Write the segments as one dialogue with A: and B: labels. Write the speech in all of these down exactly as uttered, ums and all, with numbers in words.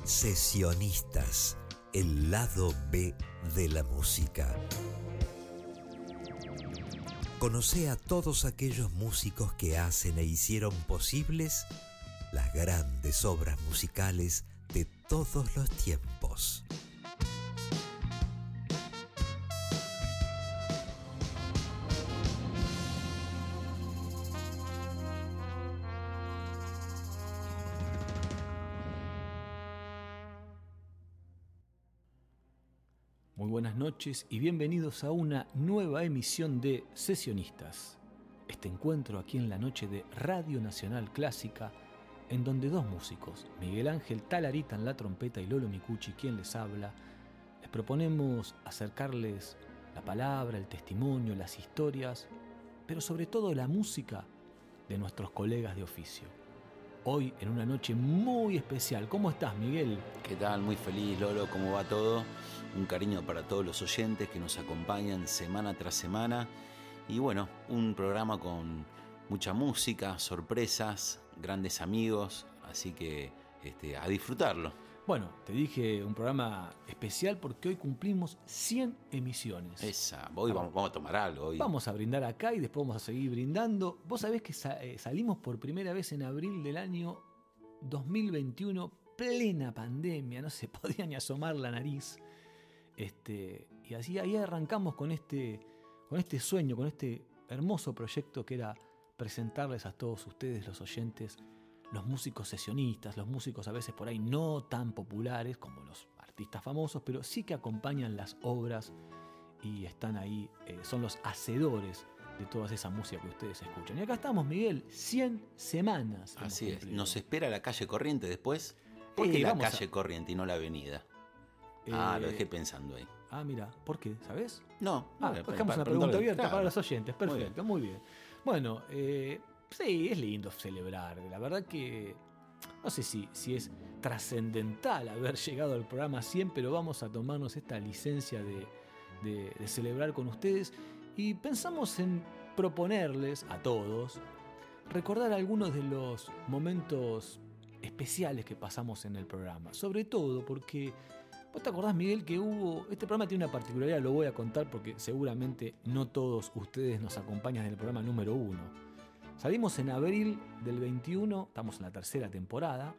A: Sesionistas, el lado B de la música. Conoce a todos aquellos músicos que hacen e hicieron posibles las grandes obras musicales de todos los tiempos.
B: Muy buenas noches y bienvenidos a una nueva emisión de Sesionistas. Este encuentro aquí en la noche de Radio Nacional Clásica, en donde dos músicos, Miguel Ángel Talarita en la trompeta y Lolo Micucci, quien les habla, les proponemos acercarles la palabra, el testimonio, las historias, pero sobre todo la música de nuestros colegas de oficio. Hoy en una noche muy especial. ¿Cómo estás, Miguel?
C: ¿Qué tal? Muy feliz, Lolo. ¿Cómo va todo? Un cariño para todos los oyentes que nos acompañan semana tras semana. Y bueno, un programa con mucha música, sorpresas, grandes amigos. Así que este, a disfrutarlo.
B: Bueno, te dije un programa especial porque hoy cumplimos cien emisiones.
C: Esa, hoy vamos, vamos a tomar algo. Hoy.
B: Vamos a brindar acá y después vamos a seguir brindando. Vos sabés que sa- eh, salimos por primera vez en abril del año dos mil veintiuno, plena pandemia, no se podía ni asomar la nariz. Este, y así ahí arrancamos con este, con este sueño, con este hermoso proyecto que era presentarles a todos ustedes, los oyentes, los músicos sesionistas, los músicos a veces por ahí no tan populares como los artistas famosos, pero sí que acompañan las obras y están ahí, eh, son los hacedores de toda esa música que ustedes escuchan. Y acá estamos, Miguel, cien semanas.
C: Así es, nos espera la calle Corriente después. ¿Por qué
B: Eh,
C: la
B: vamos
C: calle
B: a...
C: Corriente y no la avenida? Ah,
B: Eh,
C: lo dejé pensando ahí.
B: Ah, mira, ¿por qué? ¿Sabés?
C: No,
B: Ah,
C: bueno,
B: dejamos
C: para
B: una pregunta
C: preguntarle,
B: abierta
C: claro.
B: para los oyentes.
C: Muy
B: Perfecto,
C: bien.
B: muy bien. Bueno, eh, sí, es lindo celebrar. La verdad que no sé si, si es trascendental haber llegado al programa cien, pero vamos a tomarnos esta licencia de, de, de celebrar con ustedes y pensamos en proponerles a todos recordar algunos de los momentos especiales que pasamos en el programa. Sobre todo porque... ¿Vos te acordás, Miguel, que hubo... Este programa tiene una particularidad, lo voy a contar porque seguramente no todos ustedes nos acompañan en el programa número uno. Salimos en abril del veintiuno, estamos en la tercera temporada,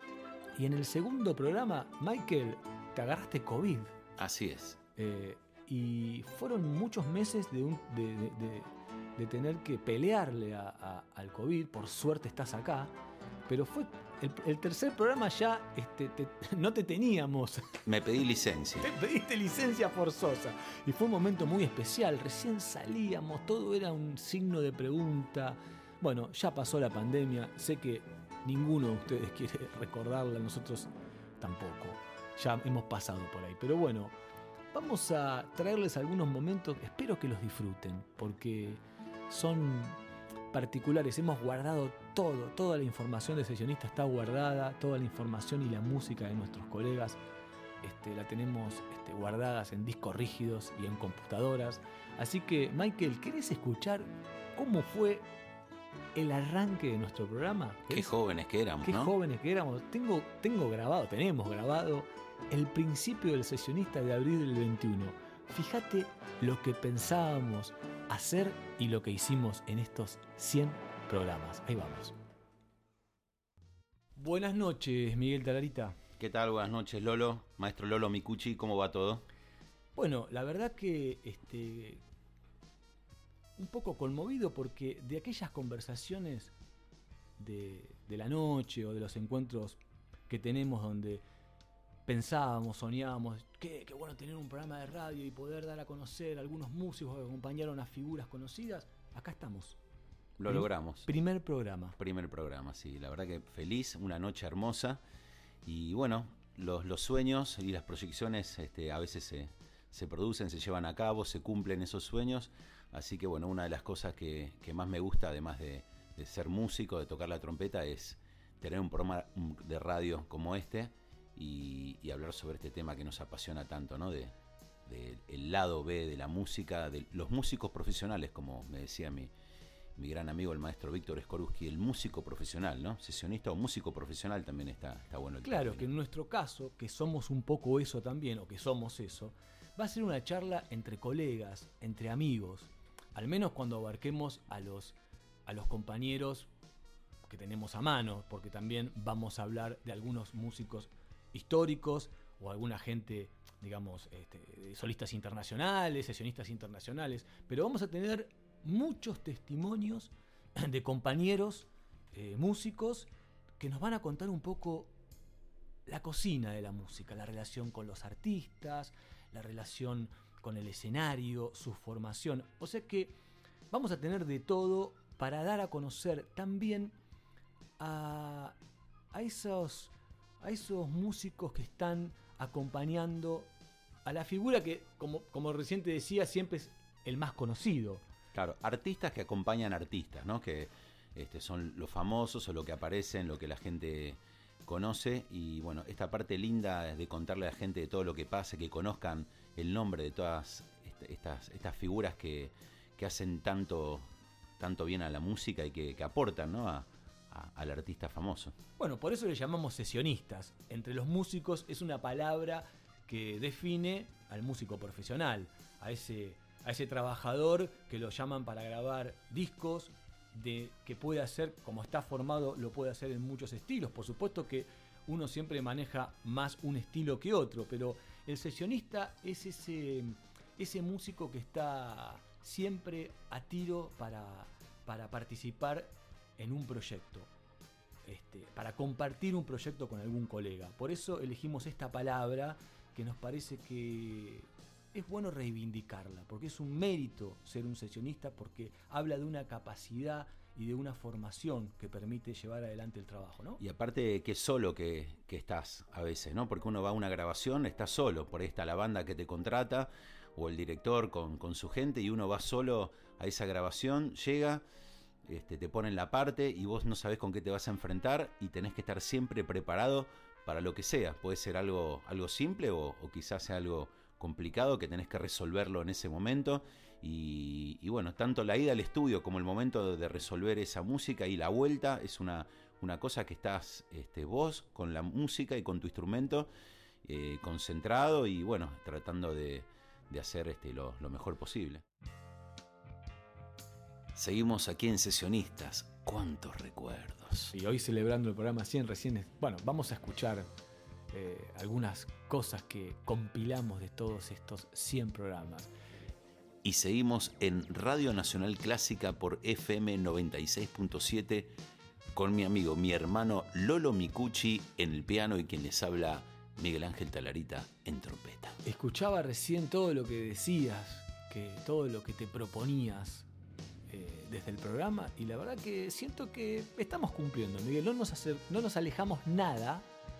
B: y en el segundo programa, Michael, te agarraste COVID.
C: Así es.
B: Eh, y fueron muchos meses de, un, de, de, de, de tener que pelearle a, a, al COVID. Por suerte estás acá. Pero fue el, el tercer programa ya este, te, no te teníamos.
C: Me pedí licencia.
B: Te pediste licencia forzosa. Y fue un momento muy especial. Recién salíamos, todo era un signo de pregunta. Bueno, ya pasó la pandemia. Sé que ninguno de ustedes quiere recordarla, nosotros tampoco. Ya hemos pasado por ahí. Pero bueno, vamos a traerles algunos momentos. Espero que los disfruten, porque son particulares. Hemos guardado todo, toda la información de sesionista está guardada, toda la información y la música de nuestros colegas este, la tenemos este, guardadas en discos rígidos y en computadoras. Así que, Michael, ¿querés escuchar cómo fue el arranque de nuestro programa?
C: Qué jóvenes que éramos,
B: Qué
C: ¿no?
B: jóvenes que éramos. Tengo, tengo grabado, tenemos grabado el principio del sesionista de abril del veintiuno. Fíjate lo que pensábamos hacer y lo que hicimos en estos cien programas. Ahí vamos. Buenas noches, Miguel Talarita.
C: ¿Qué tal? Buenas noches, Lolo. Maestro Lolo Micucci, ¿cómo va todo?
B: Bueno, la verdad que este, un poco conmovido porque de aquellas conversaciones de, de la noche o de los encuentros que tenemos donde pensábamos, soñábamos, qué, qué bueno tener un programa de radio y poder dar a conocer a algunos músicos que acompañaron a figuras conocidas. Acá estamos.
C: Lo
B: Prim-
C: logramos.
B: Primer programa.
C: Primer programa, sí. La verdad que feliz, una noche hermosa. Y bueno, los, los sueños y las proyecciones este, a veces se, se producen, se llevan a cabo, se cumplen esos sueños. Así que bueno, una de las cosas que, que más me gusta, además de, de ser músico, de tocar la trompeta, es tener un programa de radio como este y, y hablar sobre este tema que nos apasiona tanto, ¿no? De, de el lado B de la música, de los músicos profesionales, como me decía mi, mi gran amigo el maestro Víctor Skorupski, el músico profesional, ¿no? Sesionista o músico profesional también está, está bueno. El
B: claro,
C: término.
B: que en nuestro caso, que somos un poco eso también, o que somos eso, va a ser una charla entre colegas, entre amigos, al menos cuando abarquemos a los, a los compañeros que tenemos a mano, porque también vamos a hablar de algunos músicos históricos o alguna gente, digamos, este, solistas internacionales, sesionistas internacionales, pero vamos a tener muchos testimonios de compañeros eh, músicos que nos van a contar un poco la cocina de la música, la relación con los artistas, la relación con el escenario, su formación. O sea que vamos a tener de todo para dar a conocer también a, a, esos, a esos músicos que están acompañando a la figura que, como, como recién te decía, siempre es el más conocido.
C: Claro, artistas que acompañan artistas, ¿no? Que este, son los famosos o lo que aparecen, lo que la gente conoce. Y bueno, esta parte linda de contarle a la gente de todo lo que pasa, que conozcan el nombre de todas est- estas, estas figuras que, que hacen tanto, tanto bien a la música y que, que aportan, ¿no? a, a, al artista famoso.
B: Bueno, por eso le llamamos sesionistas. Entre los músicos es una palabra que define al músico profesional, a ese... a ese trabajador que lo llaman para grabar discos, de que puede hacer, como está formado, lo puede hacer en muchos estilos. Por supuesto que uno siempre maneja más un estilo que otro, pero el sesionista es ese, ese músico que está siempre a tiro para, para participar en un proyecto, este, para compartir un proyecto con algún colega. Por eso elegimos esta palabra que nos parece que es bueno reivindicarla, porque es un mérito ser un sesionista, porque habla de una capacidad y de una formación que permite llevar adelante el trabajo, ¿no?
C: Y aparte que solo que, que estás a veces, ¿no? Porque uno va a una grabación, estás solo, por ahí está la banda que te contrata o el director con, con su gente y uno va solo a esa grabación, llega, este, te ponen la parte y vos no sabés con qué te vas a enfrentar y tenés que estar siempre preparado para lo que sea. Puede ser algo, algo simple o, o quizás sea algo complicado que tenés que resolverlo en ese momento y, y bueno, tanto la ida al estudio como el momento de resolver esa música y la vuelta es una, una cosa que estás este, vos con la música y con tu instrumento eh, concentrado y bueno, tratando de, de hacer este, lo, lo mejor posible. Seguimos aquí en Sesionistas. ¡Cuántos recuerdos!
B: Y hoy celebrando el programa cien recién, bueno, vamos a escuchar Eh, algunas cosas que compilamos de todos estos cien programas.
C: Y seguimos en Radio Nacional Clásica por F M noventa y seis punto siete con mi amigo, mi hermano Lolo Micucci en el piano y quien les habla, Miguel Ángel Talarita en trompeta.
B: Escuchaba recién todo lo que decías, que todo lo que te proponías eh, desde el programa y la verdad que siento que estamos cumpliendo, Miguel. No nos, acer- no nos alejamos nada,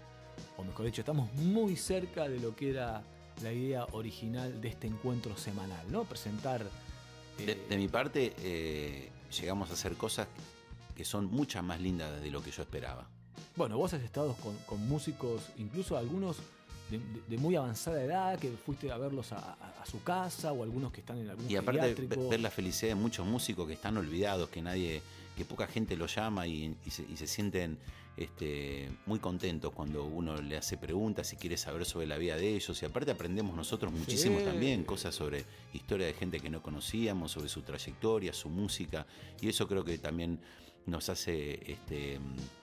B: o mejor dicho, estamos muy cerca de lo que era la idea original de este encuentro semanal, ¿no? Presentar... Eh...
C: De, de mi parte, eh, llegamos a hacer cosas que son muchas más lindas de lo que yo esperaba.
B: Bueno, vos has estado con, con músicos, incluso algunos de, de, de muy avanzada edad, que fuiste a verlos a, a, a su casa, o algunos que están en algún
C: Y aparte
B: geriátrico.
C: ver la felicidad de muchos músicos que están olvidados, que nadie, que poca gente los llama y, y, se, y se sienten este, muy contentos cuando uno le hace preguntas y quiere saber sobre la vida de ellos. Y aparte aprendemos nosotros muchísimo sí. también, cosas sobre historia de gente que no conocíamos, sobre su trayectoria, su música. Y eso creo que también nos hace este,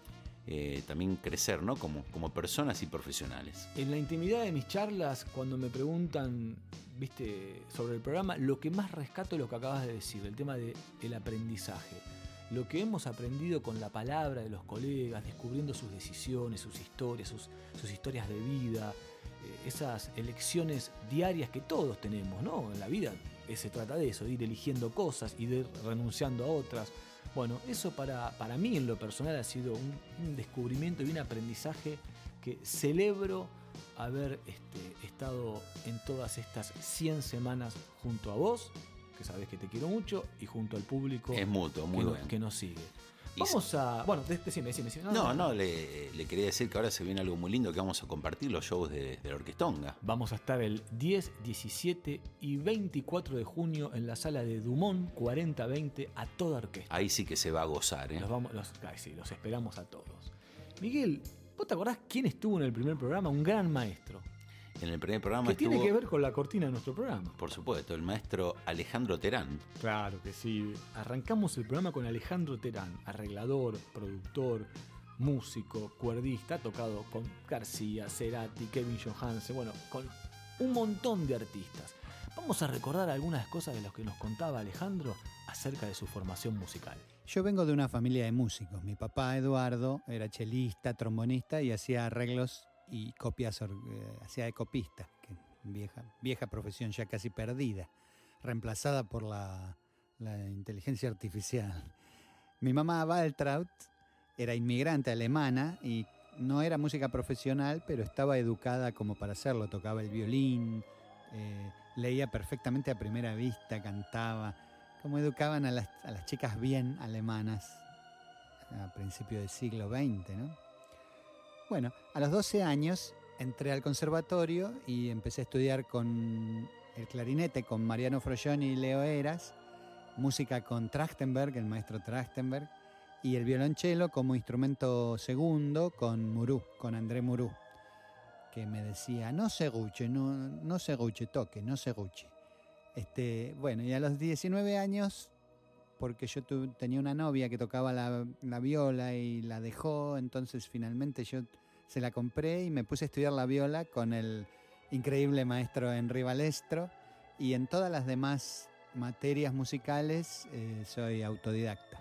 C: eh, también crecer, ¿no? Como, como personas y profesionales.
B: En la intimidad de mis charlas, cuando me preguntan, viste, sobre el programa, lo que más rescato es lo que acabas de decir, el tema de, del aprendizaje. Lo que hemos aprendido con la palabra de los colegas, descubriendo sus decisiones, sus historias, sus, sus historias de vida, eh, esas elecciones diarias que todos tenemos, ¿no? En la vida eh, se trata de eso, de ir eligiendo cosas y de ir renunciando a otras. Bueno, eso para, para mí en lo personal ha sido un, un descubrimiento y un aprendizaje que celebro haber este, estado en todas estas cien semanas junto a vos, que sabés que te quiero mucho, y junto al público
C: es mutuo, muy
B: que,
C: bueno.
B: nos, que nos sigue. Vamos a... Bueno, decime, decime. decime.
C: No, no, no le, le quería decir que ahora se viene algo muy lindo que vamos a compartir, los shows de, de la Orquestonga.
B: Vamos a estar el diez, diecisiete y veinticuatro de junio en la sala de Dumont cuarenta veinte a toda orquesta.
C: Ahí sí que se va a gozar, ¿eh?
B: Los, vamos, los, ay, sí, los esperamos a todos. Miguel, ¿vos te acordás quién estuvo en el primer programa? Un gran maestro.
C: En el primer programa
B: que
C: estuvo,
B: tiene que ver con la cortina de nuestro programa.
C: Por supuesto, el maestro Alejandro Terán.
B: Claro que sí. Arrancamos el programa con Alejandro Terán, arreglador, productor, músico, cuerdista, ha tocado con García, Cerati, Kevin Johansen, bueno, con un montón de artistas. Vamos a recordar algunas cosas de las que nos contaba Alejandro acerca de su formación musical.
D: Yo vengo de una familia de músicos. Mi papá, Eduardo, era chelista, trombonista y hacía arreglos y copias, eh, hacía de copista, que vieja, vieja profesión ya casi perdida, reemplazada por la, la inteligencia artificial. Mi mamá, Waltraud, era inmigrante alemana y no era música profesional, pero estaba educada como para hacerlo. Tocaba el violín, eh, leía perfectamente a primera vista, cantaba, como educaban a las, a las chicas bien alemanas a principios del siglo veinte, ¿no? Bueno, a los doce años entré al conservatorio y empecé a estudiar con el clarinete con Mariano Frolloni y Leo Eras, música con Trachtenberg, el maestro Trachtenberg, y el violonchelo como instrumento segundo con Murú, con André Murú, que me decía, no se guche, no, no se guche, toque, no se guche. Este, bueno, y a los diecinueve años, porque yo tu, tenía una novia que tocaba la, la viola y la dejó, entonces finalmente yo se la compré y me puse a estudiar la viola con el increíble maestro Henry Balestro, y en todas las demás materias musicales eh, soy autodidacta.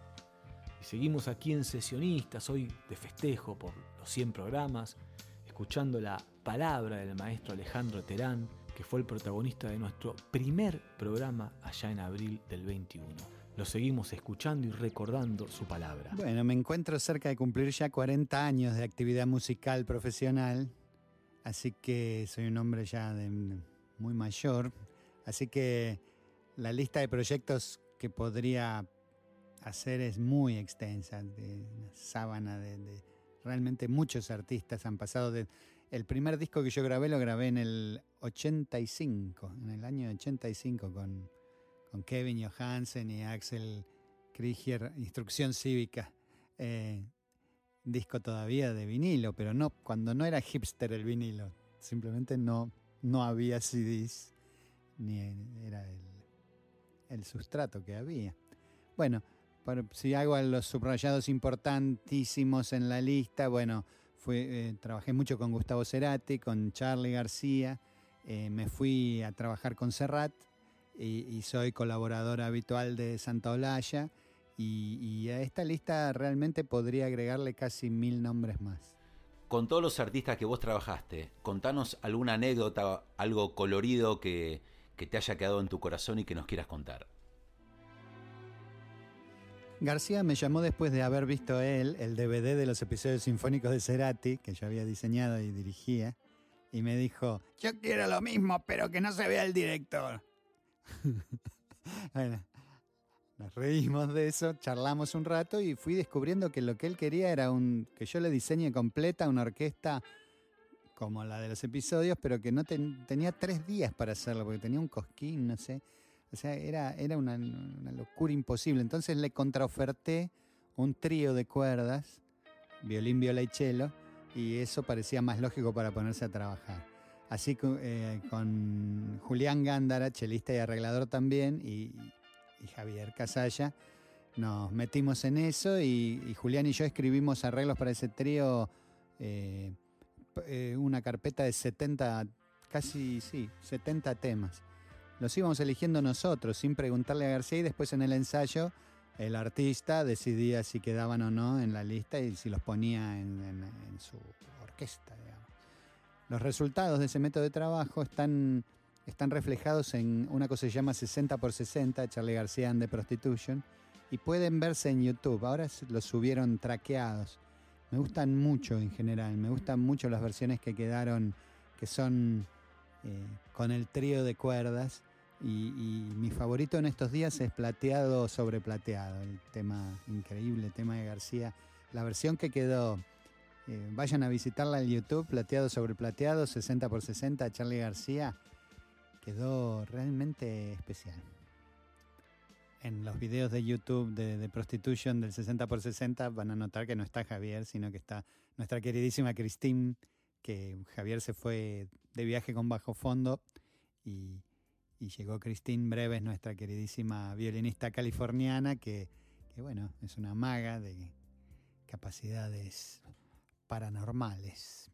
B: Y seguimos aquí en Sesionistas, hoy de festejo por los cien programas, escuchando la palabra del maestro Alejandro Terán, que fue el protagonista de nuestro primer programa allá en abril del veintiuno. Lo seguimos escuchando y recordando su palabra.
D: Bueno, me encuentro cerca de cumplir ya cuarenta años de actividad musical profesional, así que soy un hombre ya de muy mayor, así que la lista de proyectos que podría hacer es muy extensa, de una sábana de, de realmente muchos artistas han pasado de... El primer disco que yo grabé lo grabé en el ochenta y cinco, en el año ochenta y cinco con... con Kevin Johansen y Axel Krieger, Instrucción Cívica, eh, disco todavía de vinilo, pero no, cuando no era hipster el vinilo, simplemente no, no había C Ds, ni era el, el sustrato que había. Bueno, por, si hago los subrayados importantísimos en la lista, bueno, fue, eh, trabajé mucho con Gustavo Cerati, con Charly García, eh, me fui a trabajar con Serrat, Y, y soy colaborador habitual de Santa Olalla, y, y a esta lista realmente podría agregarle casi mil nombres más.
C: Con todos los artistas que vos trabajaste, contanos alguna anécdota, algo colorido que, que te haya quedado en tu corazón y que nos quieras contar.
D: García me llamó después de haber visto él el D V D de los episodios sinfónicos de Cerati, que yo había diseñado y dirigía, y me dijo, yo quiero lo mismo, pero que no se vea el director. Bueno, nos reímos de eso, charlamos un rato y fui descubriendo que lo que él quería era un, que yo le diseñe completa una orquesta como la de los episodios, pero que no ten, tenía tres días para hacerlo, porque tenía un cosquín, no sé. O sea, era, era una, una locura imposible. Entonces le contraoferté un trío de cuerdas, violín, viola y cello, y eso parecía más lógico para ponerse a trabajar. Así que eh, con Julián Gándara, chelista y arreglador también, y, y Javier Casalla, nos metimos en eso, y, y Julián y yo escribimos arreglos para ese trío, eh, eh, una carpeta de setenta, casi sí, setenta temas. Los íbamos eligiendo nosotros, sin preguntarle a García, y después en el ensayo el artista decidía si quedaban o no en la lista y si los ponía en, en, en su orquesta, digamos. Los resultados de ese método de trabajo están, están reflejados en una cosa que se llama sesenta por sesenta, Charly García and the Prostitution, y pueden verse en YouTube. Ahora los subieron traqueados. Me gustan mucho en general, me gustan mucho las versiones que quedaron, que son eh, con el trío de cuerdas, Y, y mi favorito en estos días es Plateado sobre Plateado, el tema increíble, el tema de García. La versión que quedó, eh, vayan a visitarla en YouTube, Plateado sobre Plateado, sesenta por sesenta, Charly García, quedó realmente especial. En los videos de YouTube de, de Prostitution del sesenta por sesenta van a notar que no está Javier, sino que está nuestra queridísima Christine, que Javier se fue de viaje con bajo fondo y... Y llegó Christine Breves, nuestra queridísima violinista californiana, que, que bueno, es una maga de capacidades paranormales.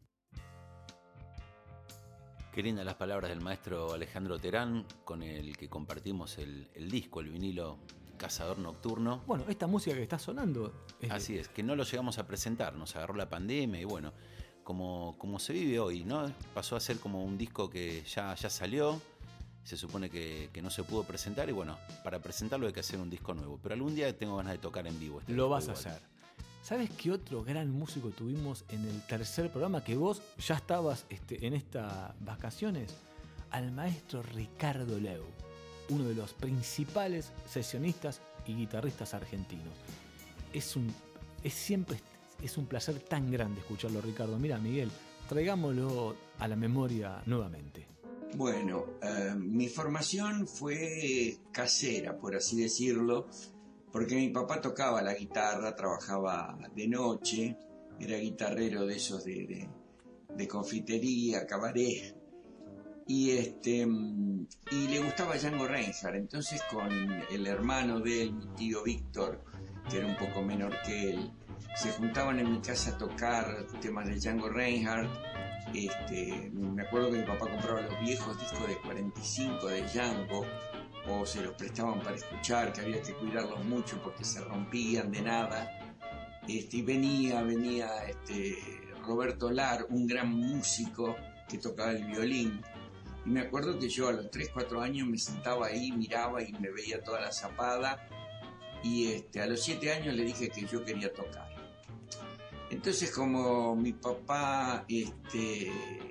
C: Qué lindas las palabras del maestro Alejandro Terán, con el que compartimos el, el disco, el vinilo Cazador Nocturno.
B: Bueno, esta música que está sonando... Es
C: Así
B: de...
C: es, que no lo llegamos a presentar, nos agarró la pandemia y bueno, como, como se vive hoy, ¿no? Pasó a ser como un disco que ya, ya salió. Se supone que, que no se pudo presentar y bueno, para presentarlo hay que hacer un disco nuevo. Pero algún día tengo ganas de tocar en vivo. Este
B: Lo vas
C: igual.
B: a hacer. ¿Sabes qué otro gran músico tuvimos en el tercer programa? Que vos ya estabas este, en estas vacaciones. Al maestro Ricardo Leu, uno de los principales sesionistas y guitarristas argentinos. Es un, es siempre es un placer tan grande escucharlo, Ricardo. Mira, Miguel, traigámoslo a la memoria nuevamente.
E: Bueno, eh, mi formación fue casera, por así decirlo, porque mi papá tocaba la guitarra, trabajaba de noche, era guitarrero de esos de, de, de confitería, cabaret, y, este, y le gustaba Django Reinhardt. Entonces con el hermano de él, mi tío Víctor, que era un poco menor que él, se juntaban en mi casa a tocar temas de Django Reinhardt. Este, me acuerdo que mi papá compraba los viejos discos de cuarenta y cinco de Django, o se los prestaban para escuchar, que había que cuidarlos mucho porque se rompían de nada. Este, y venía, venía este, Roberto Lar, un gran músico que tocaba el violín. Y me acuerdo que yo a los tres, cuatro años me sentaba ahí, miraba y me veía toda la zapada. Y este, a los siete años le dije que yo quería tocar. Entonces, como mi papá este,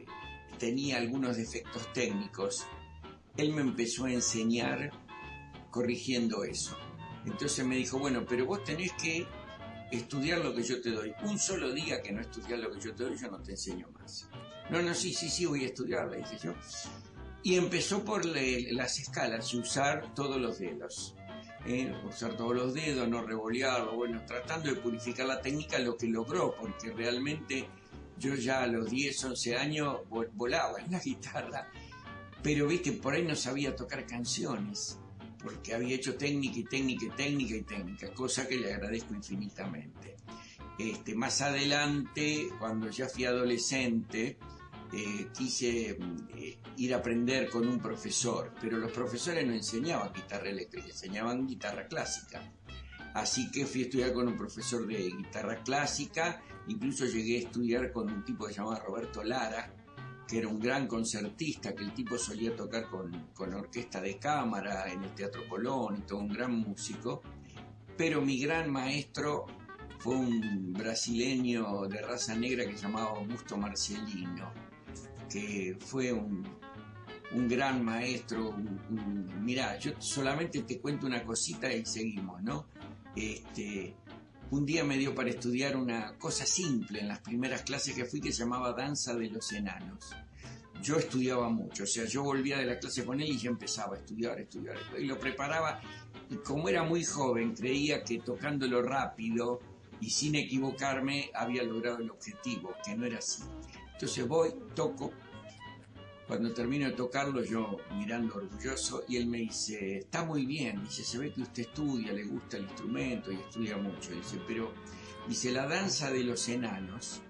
E: tenía algunos defectos técnicos, él me empezó a enseñar corrigiendo eso. Entonces me dijo, bueno, pero vos tenés que estudiar lo que yo te doy. Un solo día que no estudias lo que yo te doy, yo no te enseño más. No, no, sí, sí, sí, voy a estudiar, le dije yo. Y empezó por le, las escalas y usar todos los dedos. Eh, usar todos los dedos, no revolearlo, bueno, tratando de purificar la técnica, lo que logró, porque realmente yo ya a los diez, once años volaba en la guitarra, pero viste, por ahí no sabía tocar canciones, porque había hecho técnica y técnica y técnica y técnica, cosa que le agradezco infinitamente. Este, más adelante, cuando ya fui adolescente, Eh, quise eh, ir a aprender con un profesor, pero los profesores no enseñaban guitarra eléctrica, enseñaban guitarra clásica. Así que fui a estudiar con un profesor de guitarra clásica, incluso llegué a estudiar con un tipo que se llamaba Roberto Lara, que era un gran concertista, que el tipo solía tocar con, con orquesta de cámara en el Teatro Colón y todo, un gran músico. Pero mi gran maestro fue un brasileño de raza negra que se llamaba Augusto Marcelino, que fue un, un gran maestro. Un, un, mirá, yo solamente te cuento una cosita y seguimos, ¿no? Este, un día me dio para estudiar una cosa simple en las primeras clases que fui, que se llamaba Danza de los Enanos. Yo estudiaba mucho, o sea, yo volvía de la clase con él y ya empezaba a estudiar, estudiar, y lo preparaba, y como era muy joven, creía que tocándolo rápido y sin equivocarme había logrado el objetivo, que no era así. Entonces voy, toco, cuando termino de tocarlo yo mirando orgulloso, y él me dice, está muy bien, dice, se ve que usted estudia, le gusta el instrumento y estudia mucho, dice, pero, dice, la danza de los enanos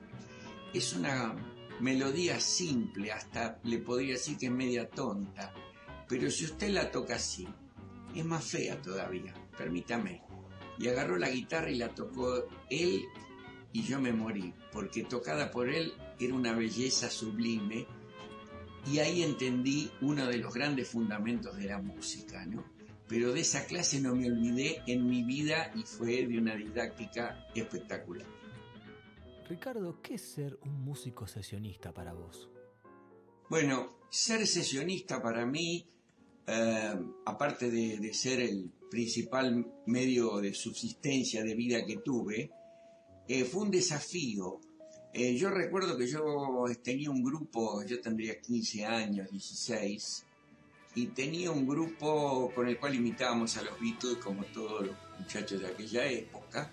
E: es una melodía simple, hasta le podría decir que es media tonta, pero si usted la toca así, es más fea todavía, permítame. Y agarró la guitarra y la tocó él, y yo me morí, porque tocada por él era una belleza sublime, y ahí entendí uno de los grandes fundamentos de la música, ¿no? Pero de esa clase no me olvidé en mi vida y fue de una didáctica espectacular.
B: Ricardo, ¿qué es ser un músico sesionista para vos?
E: Bueno, ser sesionista para mí eh, aparte de, de ser el principal medio de subsistencia de vida que tuve, eh, fue un desafío. Eh, yo recuerdo que yo tenía un grupo, yo tendría quince años, dieciséis, y tenía un grupo con el cual imitábamos a los Beatles, como todos los muchachos de aquella época,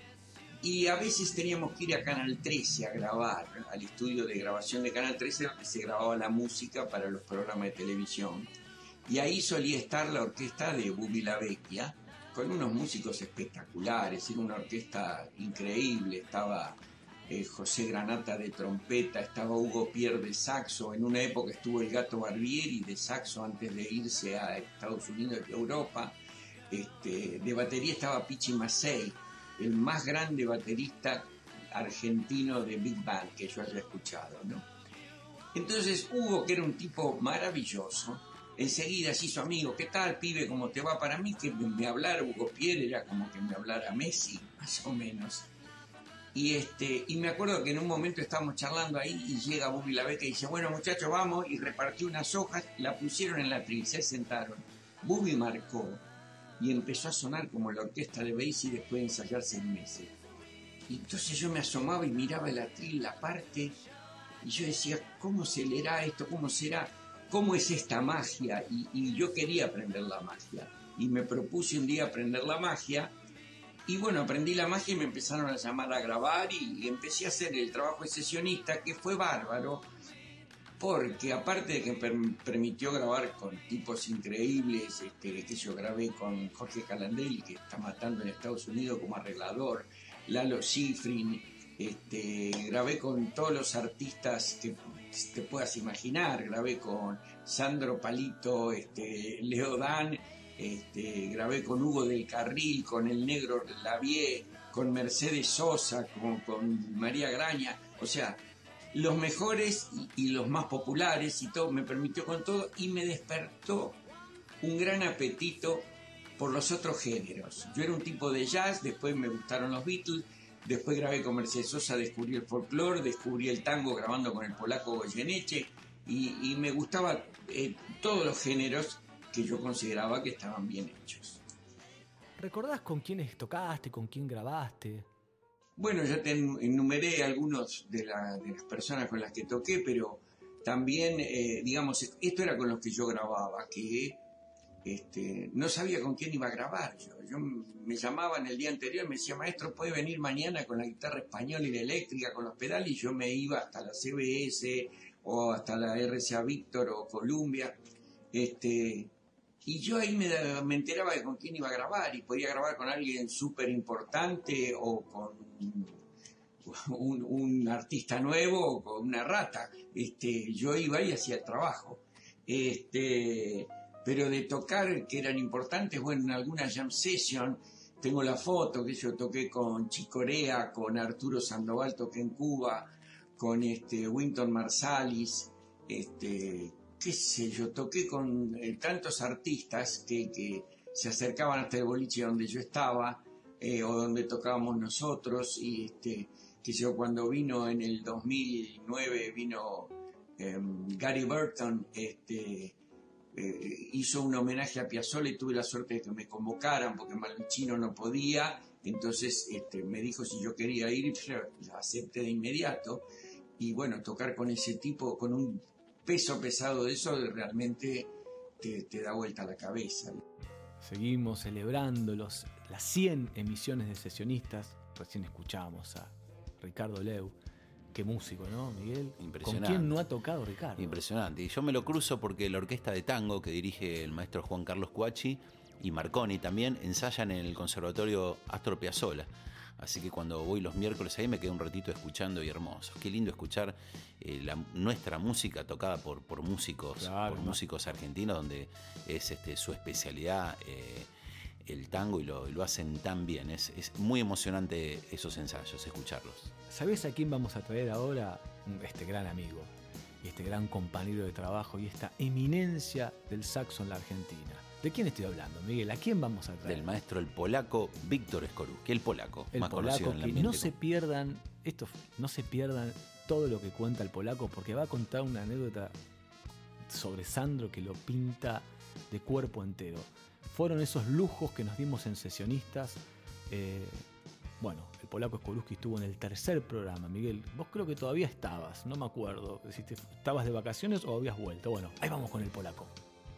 E: y a veces teníamos que ir a Canal trece a grabar, al estudio de grabación de Canal trece, donde se grababa la música para los programas de televisión, y ahí solía estar la orquesta de Bubby La Vecchia, con unos músicos espectaculares, era una orquesta increíble, estaba Eh, José Granata de trompeta, estaba Hugo Pierre de saxo, en una época estuvo el Gato Barbieri de saxo antes de irse a Estados Unidos y Europa, este, de batería estaba Pichi Massey, el más grande baterista argentino de Big Band que yo haya escuchado, ¿no? Entonces Hugo, que era un tipo maravilloso, enseguida se hizo amigo. ¿Qué tal, pibe? ¿Cómo te va? Para mí que me hablara Hugo Pierre era como que me hablara Messi, más o menos. Y, este, y me acuerdo que en un momento estábamos charlando ahí y llega Bubby La Vecchia y dice, bueno muchachos, vamos, y repartió unas hojas, la pusieron en la atril, se sentaron. Bubby marcó y empezó a sonar como la orquesta de Basie después de ensayar seis meses. Y entonces yo me asomaba y miraba el atril, la parte, y yo decía, ¿cómo se leerá esto? ¿Cómo será? ¿Cómo es esta magia? Y, y yo quería aprender la magia. Y me propuse un día aprender la magia. Y bueno, aprendí la magia y me empezaron a llamar a grabar y, y empecé a hacer el trabajo de sesionista, que fue bárbaro, porque aparte de que me per permitió grabar con tipos increíbles, este, que yo grabé con Jorge Calandelli, que está matando en Estados Unidos como arreglador, Lalo Schifrin, este, grabé con todos los artistas que te puedas imaginar, grabé con Sandro Palito, este, Leo Dan, Este, grabé con Hugo del Carril, con el Negro Lavie, con Mercedes Sosa, con, con María Graña, o sea, los mejores y, y los más populares y todo, me permitió con todo y me despertó un gran apetito por los otros géneros. Yo era un tipo de jazz, después me gustaron los Beatles, después grabé con Mercedes Sosa, descubrí el folclore, descubrí el tango grabando con el polaco Goyeneche y, y me gustaba eh, todos los géneros que yo consideraba que estaban bien hechos.
B: ¿Recordás con quiénes tocaste, con quién grabaste?
E: Bueno, ya te enumeré algunos de, la, de las personas con las que toqué, pero también, eh, digamos, esto era con los que yo grababa, que este, no sabía con quién iba a grabar. Yo, yo me llamaban el día anterior, me decía, maestro, ¿puede venir mañana con la guitarra española y la eléctrica, con los pedales? Y yo me iba hasta la C B S o hasta la R C A Víctor o Columbia, este... Y yo ahí me, me enteraba de con quién iba a grabar y podía grabar con alguien súper importante o con un, un artista nuevo o con una rata. Este, yo iba y hacía el trabajo. Este, pero de tocar que eran importantes, bueno, en alguna jam session tengo la foto que yo toqué con Chicorea, con Arturo Sandoval, toqué en Cuba, con este, Wynton Marsalis, este... qué sé yo, toqué con eh, tantos artistas que, que se acercaban hasta el boliche donde yo estaba, eh, o donde tocábamos nosotros, y este, que yo cuando vino en el dos mil nueve, vino eh, Gary Burton, este, eh, hizo un homenaje a Piazzolla y tuve la suerte de que me convocaran, porque Malvicino no podía, entonces este, me dijo si yo quería ir, pero lo acepté de inmediato, y bueno, tocar con ese tipo, con un peso pesado de eso, realmente te, te da vuelta la cabeza.
B: Seguimos celebrando los, las cien emisiones de Sesionistas. Recién escuchábamos a Ricardo Leu. Qué músico, ¿no, Miguel?
C: Impresionante.
B: ¿Con quién no ha tocado Ricardo?
C: Impresionante. Y yo me lo cruzo porque la orquesta de tango que dirige el maestro Juan Carlos Cuachi y Marconi también ensayan en el Conservatorio Astor Piazzolla. Así que cuando voy los miércoles ahí me quedo un ratito escuchando y hermoso. Qué lindo escuchar eh, la, nuestra música tocada por, por músicos,
B: claro,
C: por
B: ¿no?
C: músicos argentinos, donde es este, su especialidad eh, el tango y lo, y lo hacen tan bien. Es, es muy emocionante esos ensayos, escucharlos.
B: ¿Sabés a quién vamos a traer ahora? Este gran amigo, y este gran compañero de trabajo y esta eminencia del saxo en la Argentina. ¿De quién estoy hablando, Miguel? ¿A quién vamos a traer?
C: Del maestro, el polaco Víctor Skorupski, el polaco,
B: el
C: más
B: polaco,
C: conocido en el
B: que
C: ambiente.
B: no se pierdan, esto, no se pierdan todo lo que cuenta el polaco, porque va a contar una anécdota sobre Sandro que lo pinta de cuerpo entero. Fueron esos lujos que nos dimos en Sesionistas. Eh, bueno, el polaco Skorupski estuvo en el tercer programa. Miguel, vos creo que todavía estabas, no me acuerdo si te, estabas de vacaciones o habías vuelto. Bueno, ahí vamos con el polaco.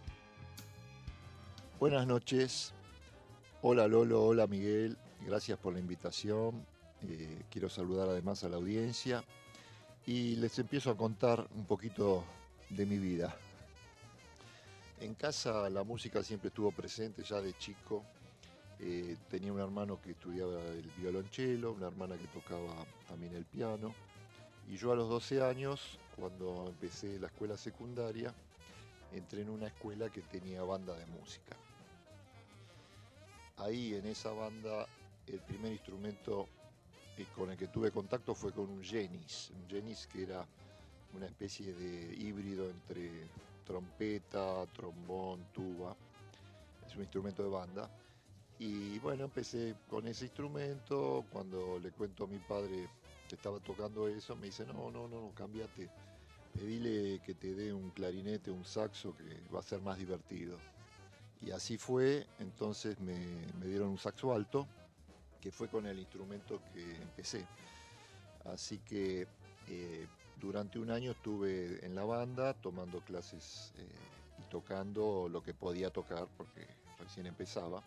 F: Buenas noches. Hola Lolo, hola Miguel. Gracias por la invitación. Eh, quiero saludar además a la audiencia. Y les empiezo a contar un poquito de mi vida. En casa la música siempre estuvo presente ya de chico. Eh, tenía un hermano que estudiaba el violonchelo, una hermana que tocaba también el piano. Y yo a los doce años, cuando empecé la escuela secundaria, entré en una escuela que tenía banda de música. Ahí en esa banda el primer instrumento con el que tuve contacto fue con un Genis, un Genis que era una especie de híbrido entre trompeta, trombón, tuba. Es un instrumento de banda. Y bueno, empecé con ese instrumento. Cuando le cuento a mi padre que estaba tocando eso, me dice, no, no, no, no, cámbiate. Pedile que te dé un clarinete, un saxo, que va a ser más divertido. Y así fue. Entonces me, me dieron un saxo alto, que fue con el instrumento que empecé. Así que eh, durante un año estuve en la banda tomando clases eh, y tocando lo que podía tocar porque recién empezaba.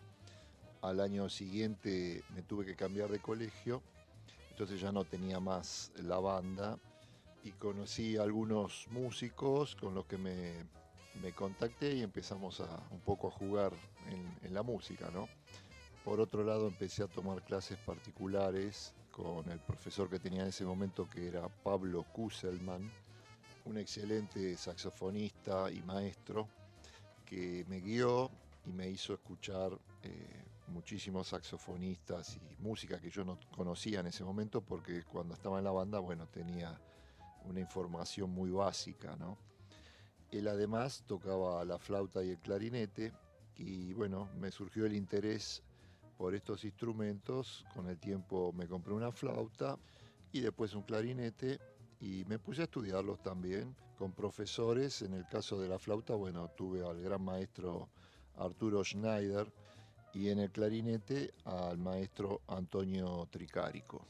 F: Al año siguiente me tuve que cambiar de colegio, entonces ya no tenía más la banda y conocí a algunos músicos con los que me, me contacté y empezamos a, un poco a jugar en, en la música, ¿no? Por otro lado, empecé a tomar clases particulares con el profesor que tenía en ese momento, que era Pablo Kusselman, un excelente saxofonista y maestro que me guió y me hizo escuchar eh, muchísimos saxofonistas y música que yo no conocía en ese momento, porque cuando estaba en la banda, bueno, tenía una información muy básica, ¿no? Él además tocaba la flauta y el clarinete y bueno, me surgió el interés por estos instrumentos. Con el tiempo me compré una flauta y después un clarinete y me puse a estudiarlos también con profesores. En el caso de la flauta, bueno, tuve al gran maestro Arturo Schneider y en el clarinete al maestro Antonio Tricarico.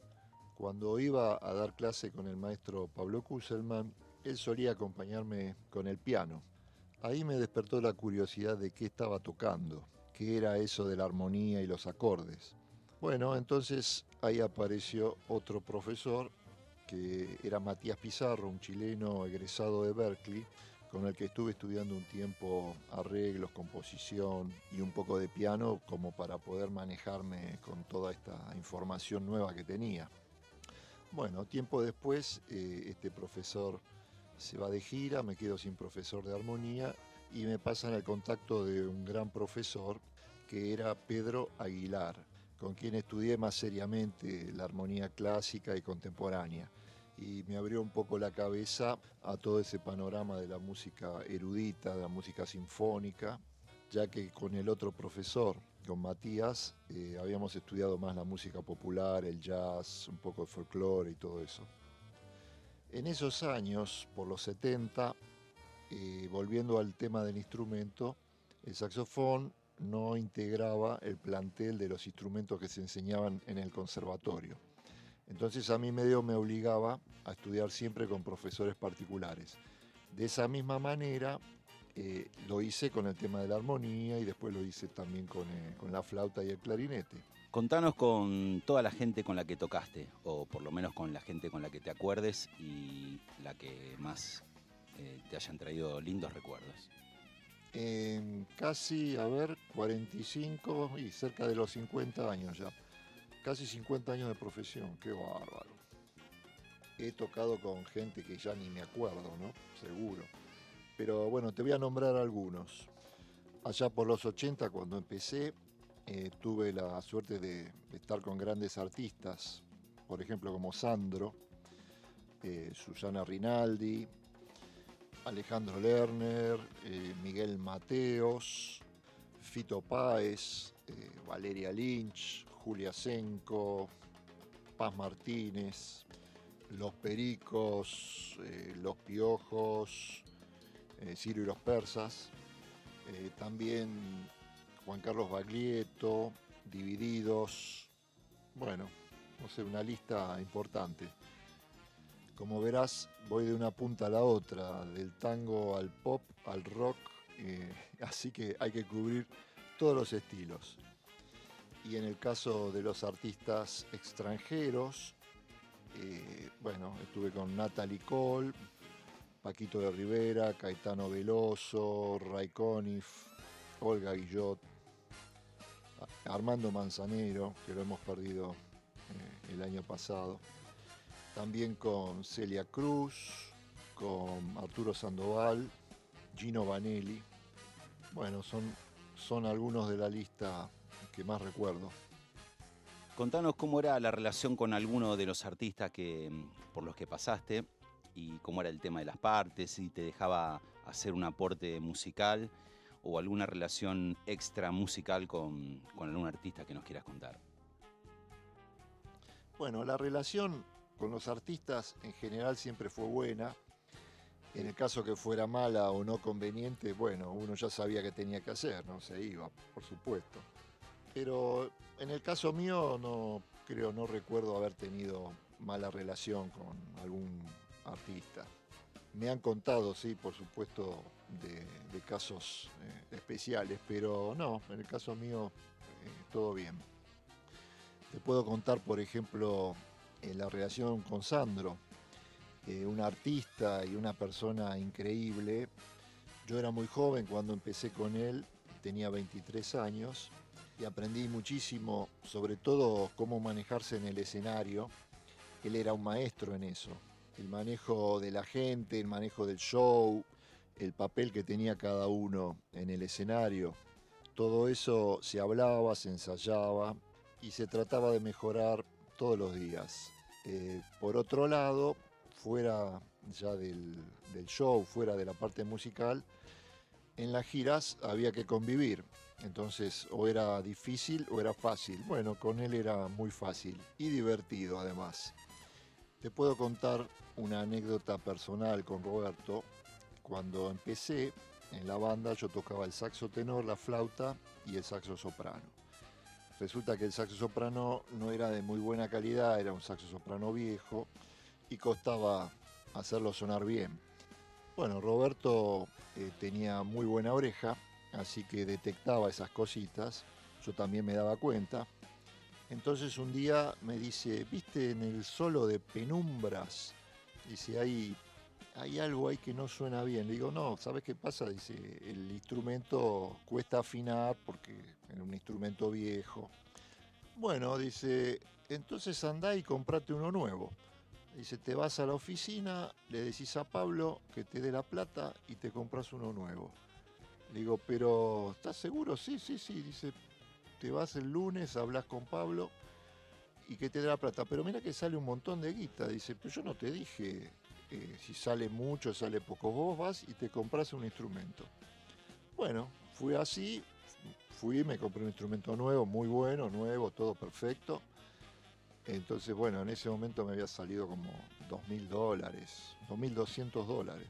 F: Cuando iba a dar clase con el maestro Pablo Kusselman, él solía acompañarme con el piano. Ahí me despertó la curiosidad de qué estaba tocando, qué era eso de la armonía y los acordes. Bueno, entonces ahí apareció otro profesor que era Matías Pizarro, un chileno egresado de Berkeley, con el que estuve estudiando un tiempo arreglos, composición y un poco de piano como para poder manejarme con toda esta información nueva que tenía. Bueno, tiempo después eh, este profesor se va de gira, me quedo sin profesor de armonía y me pasan el contacto de un gran profesor que era Pedro Aguilar, con quien estudié más seriamente la armonía clásica y contemporánea. Y me abrió un poco la cabeza a todo ese panorama de la música erudita, de la música sinfónica, ya que con el otro profesor, con Matías, eh, habíamos estudiado más la música popular, el jazz, un poco de folclore y todo eso. En esos años, por los setenta, eh, volviendo al tema del instrumento, el saxofón no integraba el plantel de los instrumentos que se enseñaban en el conservatorio. Entonces a mí medio me obligaba a estudiar siempre con profesores particulares. De esa misma manera eh, lo hice con el tema de la armonía y después lo hice también con, eh, con la flauta y el clarinete.
C: Contanos con toda la gente con la que tocaste, o por lo menos con la gente con la que te acuerdes y la que más eh, te hayan traído lindos recuerdos.
F: Eh, casi, a ver, cuarenta y cinco y cerca de los cincuenta años ya. Casi cincuenta años de profesión, qué bárbaro. He tocado con gente que ya ni me acuerdo, ¿no? Seguro. Pero bueno, te voy a nombrar algunos. Allá por los ochenta, cuando empecé, eh, tuve la suerte de, de estar con grandes artistas, por ejemplo como Sandro, eh, Susana Rinaldi, Alejandro Lerner, eh, Miguel Mateos, Fito Páez, eh, Valeria Lynch, Julia Senco, Paz Martínez, Los Pericos, eh, Los Piojos, eh, Ciro y los Persas. eh, también Juan Carlos Baglietto, Divididos, bueno, no sé, una lista importante. Como verás, voy de una punta a la otra, del tango al pop, al rock, eh, así que hay que cubrir todos los estilos. Y en el caso de los artistas extranjeros, eh, bueno, estuve con Natalie Cole, Paquito de Rivera, Caetano Veloso, Ray Conniff, Olga Guillot, Armando Manzanero, que lo hemos perdido eh, el año pasado. También con Celia Cruz, con Arturo Sandoval, Gino Vanelli. Bueno, son, son algunos de la lista que más recuerdo.
C: Contanos cómo era la relación con alguno de los artistas que, por los que pasaste y cómo era el tema de las partes, si te dejaba hacer un aporte musical o alguna relación extra musical con, con algún artista que nos quieras contar.
F: Bueno, la relación con los artistas en general siempre fue buena. En el caso que fuera mala o no conveniente, bueno, uno ya sabía qué tenía que hacer, no se iba, por supuesto. Pero en el caso mío no creo, no recuerdo haber tenido mala relación con algún artista. Me han contado, sí, por supuesto, de, de casos eh, especiales, pero no, en el caso mío eh, todo bien. Te puedo contar, por ejemplo, en la relación con Sandro, eh, un artista y una persona increíble. Yo era muy joven cuando empecé con él, tenía veintitrés años, y aprendí muchísimo, sobre todo cómo manejarse en el escenario. Él era un maestro en eso. El manejo de la gente, el manejo del show, el papel que tenía cada uno en el escenario. Todo eso se hablaba, se ensayaba y se trataba de mejorar todos los días. Eh, por otro lado, fuera ya del, del show, fuera de la parte musical, en las giras había que convivir. Entonces, o era difícil o era fácil. Bueno, con él era muy fácil y divertido además. Te puedo contar una anécdota personal con Roberto. Cuando empecé en la banda, yo tocaba el saxo tenor, la flauta y el saxo soprano. Resulta que el saxo soprano no era de muy buena calidad, era un saxo soprano viejo y costaba hacerlo sonar bien. Bueno, Roberto eh, tenía muy buena oreja, así que detectaba esas cositas, yo también me daba cuenta. Entonces un día me dice, ¿viste en el solo de Penumbras? Dice, hay, hay algo ahí que no suena bien. Le digo, no, ¿sabes qué pasa? Dice, el instrumento cuesta afinar porque era un instrumento viejo. Bueno, dice, entonces andá y comprate uno nuevo. Dice, te vas a la oficina, le decís a Pablo que te dé la plata y te compras uno nuevo. Le digo, pero ¿estás seguro? Sí, sí, sí. Dice, te vas el lunes, hablas con Pablo y que te dé la plata. Pero mira que sale un montón de guita. Dice, pero yo no te dije eh, si sale mucho, sale poco. Vos vas y te compras un instrumento. Bueno, fui así, fui, me compré un instrumento nuevo, muy bueno, nuevo, todo perfecto. Entonces, bueno, en ese momento me había salido como dos mil dólares, dos mil doscientos dólares.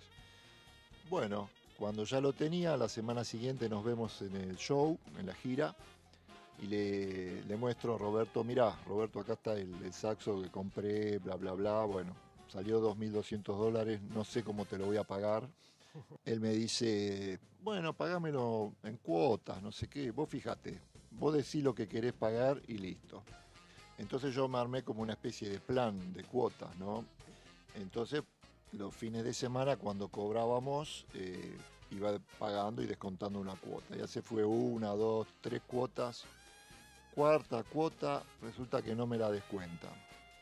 F: Bueno, cuando ya lo tenía, la semana siguiente nos vemos en el show, en la gira, y le, le muestro a Roberto, mirá, Roberto, acá está el, el saxo que compré, bla, bla, bla. Bueno, salió dos mil doscientos dólares, no sé cómo te lo voy a pagar. Él me dice, bueno, pagámelo en cuotas, no sé qué, vos fíjate, vos decís lo que querés pagar y listo. Entonces yo me armé como una especie de plan de cuotas, ¿no? Entonces, los fines de semana, cuando cobrábamos, eh, iba pagando y descontando una cuota. Ya se fue una, dos, tres cuotas. Cuarta cuota, resulta que no me la descuentan.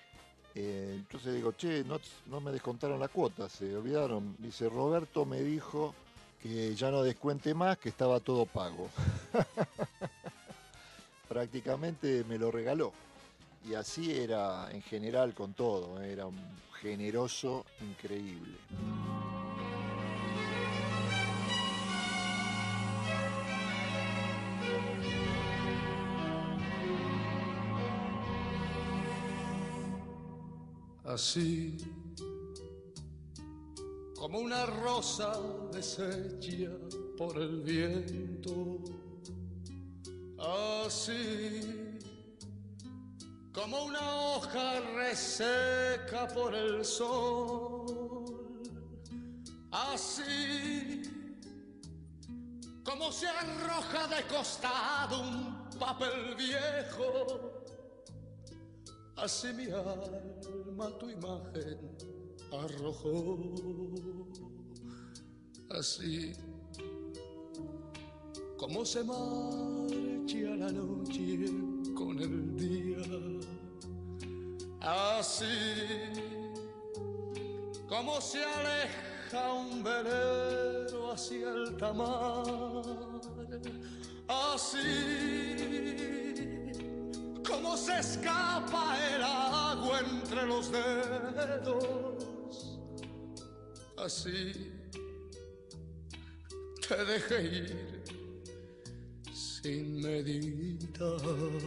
F: Eh, entonces digo, che, no, no me descontaron la cuota, se olvidaron. Dice, Roberto me dijo que ya no descuente más, que estaba todo pago. Prácticamente me lo regaló. Y así era en general con todo, era un generoso increíble.
G: Así como una rosa deshecha por el viento, así como una hoja reseca por el sol, así como se arroja de costado un papel viejo, así mi alma tu imagen arrojó, así como se marcha la noche con el día, así como se aleja un velero hacia el tamar, así como se escapa el agua entre los dedos, así te dejé ir sin meditar.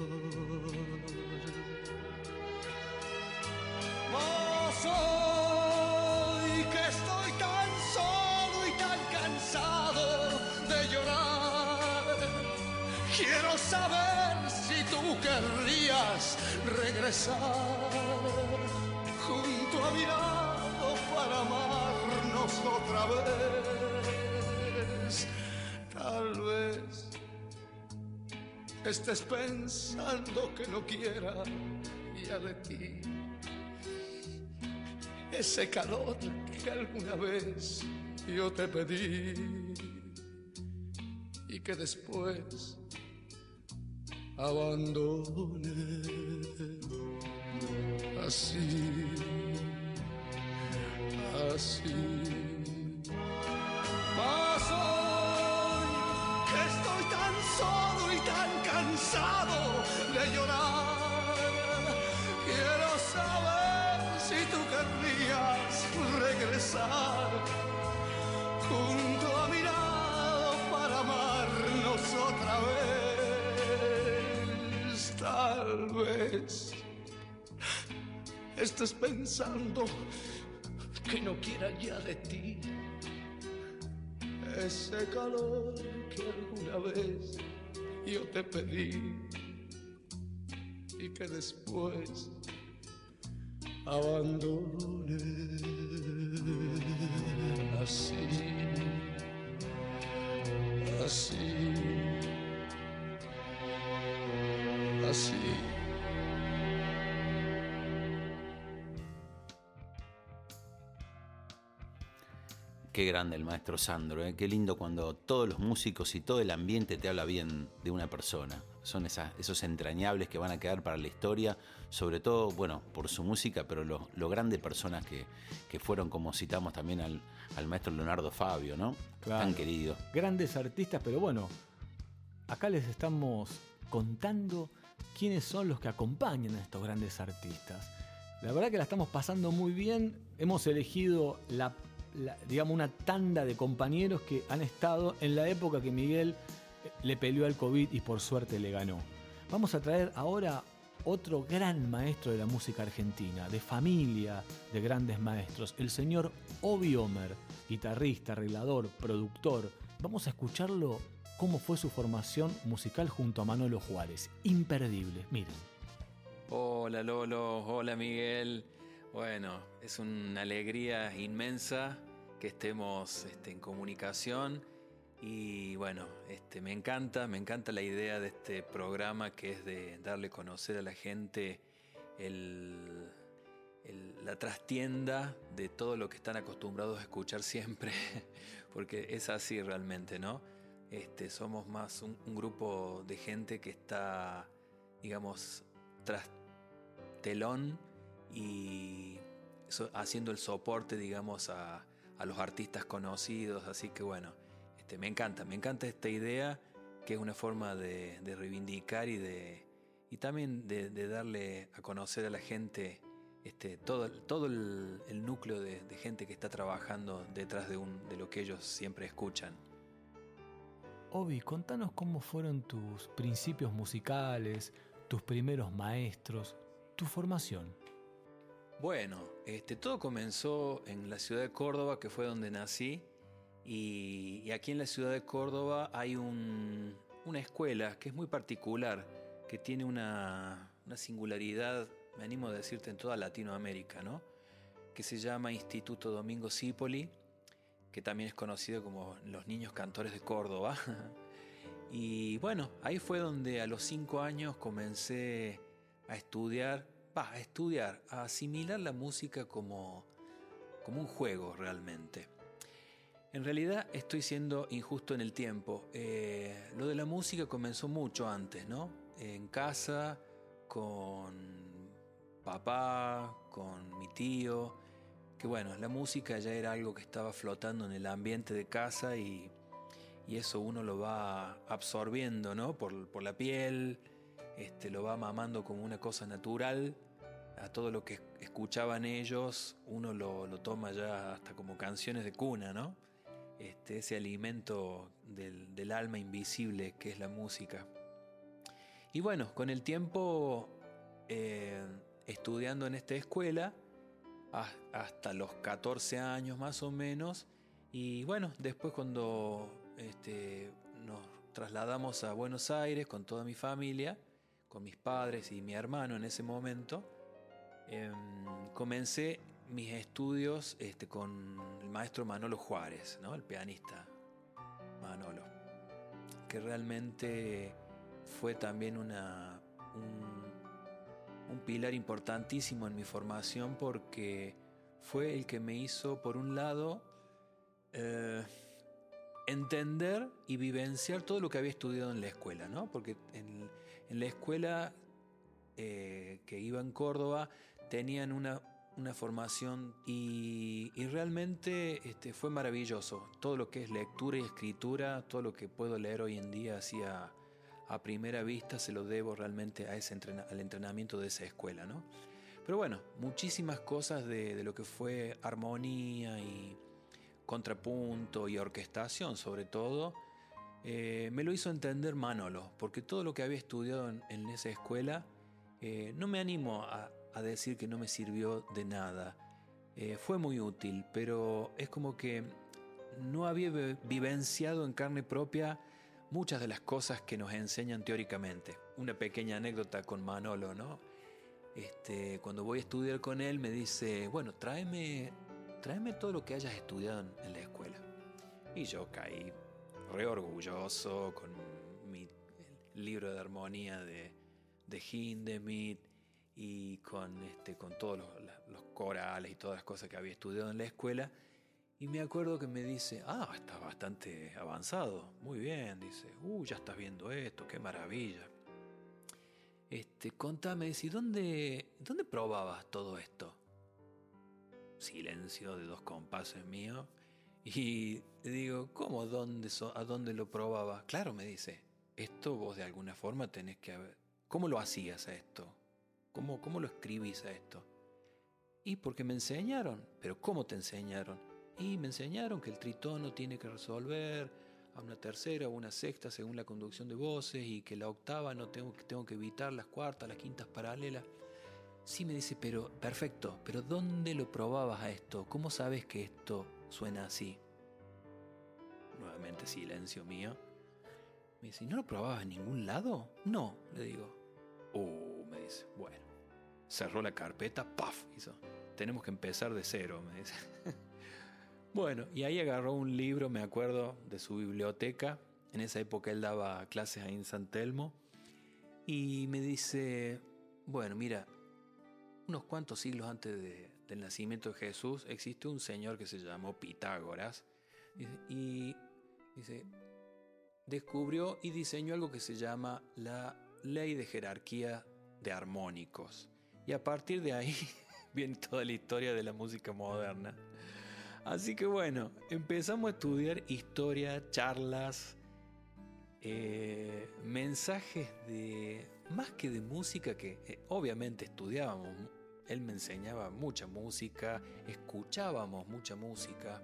G: Mas hoy que estoy tan solo y tan cansado de llorar, quiero saber si tú querrías regresar junto a mi lado para amarnos otra vez. Tal vez estés pensando que no quiera ya de ti ese calor que alguna vez yo te pedí y que después abandoné. Así, así. Mas hoy que estoy tan solo y tan cansado de llorar, quiero saber si tú querrías regresar junto a mi lado para amarnos otra vez. Tal vez estés pensando que no quiera ya de ti ese calor que alguna vez yo te pedí y que después abandoné. Así, así, así.
C: Qué grande el maestro Sandro, ¿eh? Qué lindo cuando todos los músicos y todo el ambiente te habla bien de una persona. Son esas, esos entrañables que van a quedar para la historia, sobre todo, bueno, por su música, pero lo, lo grandes personas que, que fueron, como citamos también al, al maestro Leonardo Fabio, ¿no?
B: Claro.
C: Tan querido.
B: Grandes artistas, pero bueno, acá les estamos contando quiénes son los que acompañan a estos grandes artistas. La verdad que la estamos pasando muy bien. Hemos elegido la La, digamos una tanda de compañeros que han estado en la época que Miguel le peleó al COVID y por suerte le ganó. Vamos a traer ahora otro gran maestro de la música argentina, de familia de grandes maestros, el señor Obi Omer, guitarrista, arreglador, productor. Vamos a escucharlo cómo fue su formación musical junto a Manolo Juárez. Imperdible, miren.
H: Hola Lolo, hola Miguel. Bueno, es una alegría inmensa que estemos este, en comunicación y bueno, este, me encanta, me encanta la idea de este programa que es de darle a conocer a la gente el, el, la trastienda de todo lo que están acostumbrados a escuchar siempre, porque es así realmente, ¿no? Este, somos más un, un grupo de gente que está, digamos, tras telón y so, haciendo el soporte, digamos, a, a los artistas conocidos, así que bueno, este, me encanta, me encanta esta idea que es una forma de, de reivindicar y de y también de, de darle a conocer a la gente este, todo, todo el, el núcleo de, de gente que está trabajando detrás de, un, de lo que ellos siempre escuchan.
B: Obi, contanos cómo fueron tus principios musicales, tus primeros maestros, tu formación.
H: Bueno, este, todo comenzó en la ciudad de Córdoba, que fue donde nací, Y, y aquí en la ciudad de Córdoba hay un, una escuela que es muy particular, que tiene una, una singularidad, me animo a decirte, en toda Latinoamérica, ¿no? Que se llama Instituto Domingo Cipolli, que también es conocido como los Niños Cantores de Córdoba. Y bueno, ahí fue donde a los cinco años comencé a estudiar, bah, a estudiar, a asimilar la música como, como un juego realmente. En realidad estoy siendo injusto en el tiempo. Eh, lo de la música comenzó mucho antes, ¿no? En casa, con papá, con mi tío, que bueno, la música ya era algo que estaba flotando en el ambiente de casa y, y eso uno lo va absorbiendo, ¿no? Por, por la piel, este, lo va mamando como una cosa natural. A todo lo que escuchaban ellos, uno lo, lo toma ya hasta como canciones de cuna, ¿no? Este, ese alimento del, del alma invisible que es la música. Y bueno, con el tiempo, eh, estudiando en esta escuela, hasta los catorce años más o menos, y bueno, después cuando este, nos trasladamos a Buenos Aires con toda mi familia, con mis padres y mi hermano en ese momento, eh, comencé mis estudios este, con el maestro Manolo Juárez, ¿no? El pianista Manolo, que realmente fue también una, un, un pilar importantísimo en mi formación, porque fue el que me hizo, por un lado, eh, entender y vivenciar todo lo que había estudiado en la escuela, ¿no? Porque en, en la escuela eh, que iba en Córdoba tenían una una formación y, y realmente este, fue maravilloso. Todo lo que es lectura y escritura, todo lo que puedo leer hoy en día así a, a primera vista, se lo debo realmente a ese entrena, al entrenamiento de esa escuela, ¿no? Pero bueno, muchísimas cosas de, de lo que fue armonía y contrapunto y orquestación sobre todo, eh, me lo hizo entender Manolo, porque todo lo que había estudiado en, en esa escuela, eh, no me animo a a decir que no me sirvió de nada. Eh, fue muy útil, pero es como que no había vivenciado en carne propia muchas de las cosas que nos enseñan teóricamente. Una pequeña anécdota con Manolo, ¿no? Este, cuando voy a estudiar con él me dice, bueno, tráeme, tráeme todo lo que hayas estudiado en, en la escuela. Y yo caí re orgulloso con mi el libro de armonía de, de Hindemith, y con, este, con todos los, los corales y todas las cosas que había estudiado en la escuela. Y me acuerdo que me dice, ah, estás bastante avanzado, muy bien, dice, uh, ya estás viendo esto, qué maravilla. Este, contame, dice, ¿dónde, ¿dónde probabas todo esto? Silencio de dos compases míos. Y digo, ¿cómo? ¿Dónde so, ¿A dónde lo probaba? Claro, me dice, esto vos de alguna forma tenés que haber... ¿Cómo lo hacías a esto? ¿Cómo, ¿Cómo lo escribís a esto? Y porque me enseñaron. ¿Pero cómo te enseñaron? Y me enseñaron que el tritono tiene que resolver a una tercera o una sexta según la conducción de voces, y que la octava no tengo, tengo que evitar las cuartas, las quintas paralelas. Sí, me dice, pero perfecto, pero ¿dónde lo probabas a esto? ¿Cómo sabes que esto suena así? Nuevamente silencio mío. Me dice, ¿no lo probabas en ningún lado? No, le digo. Uh, me dice, bueno. Cerró la carpeta, ¡paf! Hizo. Tenemos que empezar de cero, me dice. Bueno, y ahí agarró un libro, me acuerdo, de su biblioteca. En esa época él daba clases ahí en San Telmo. Y me dice, bueno, mira, unos cuantos siglos antes de, del nacimiento de Jesús, existió un señor que se llamó Pitágoras. Y, y dice, descubrió y diseñó algo que se llama la ley de jerarquía de armónicos. Y a partir de ahí viene toda la historia de la música moderna. Así que bueno, empezamos a estudiar historia, charlas, eh, mensajes de... más que de música, que eh, obviamente estudiábamos. Él me enseñaba mucha música, escuchábamos mucha música,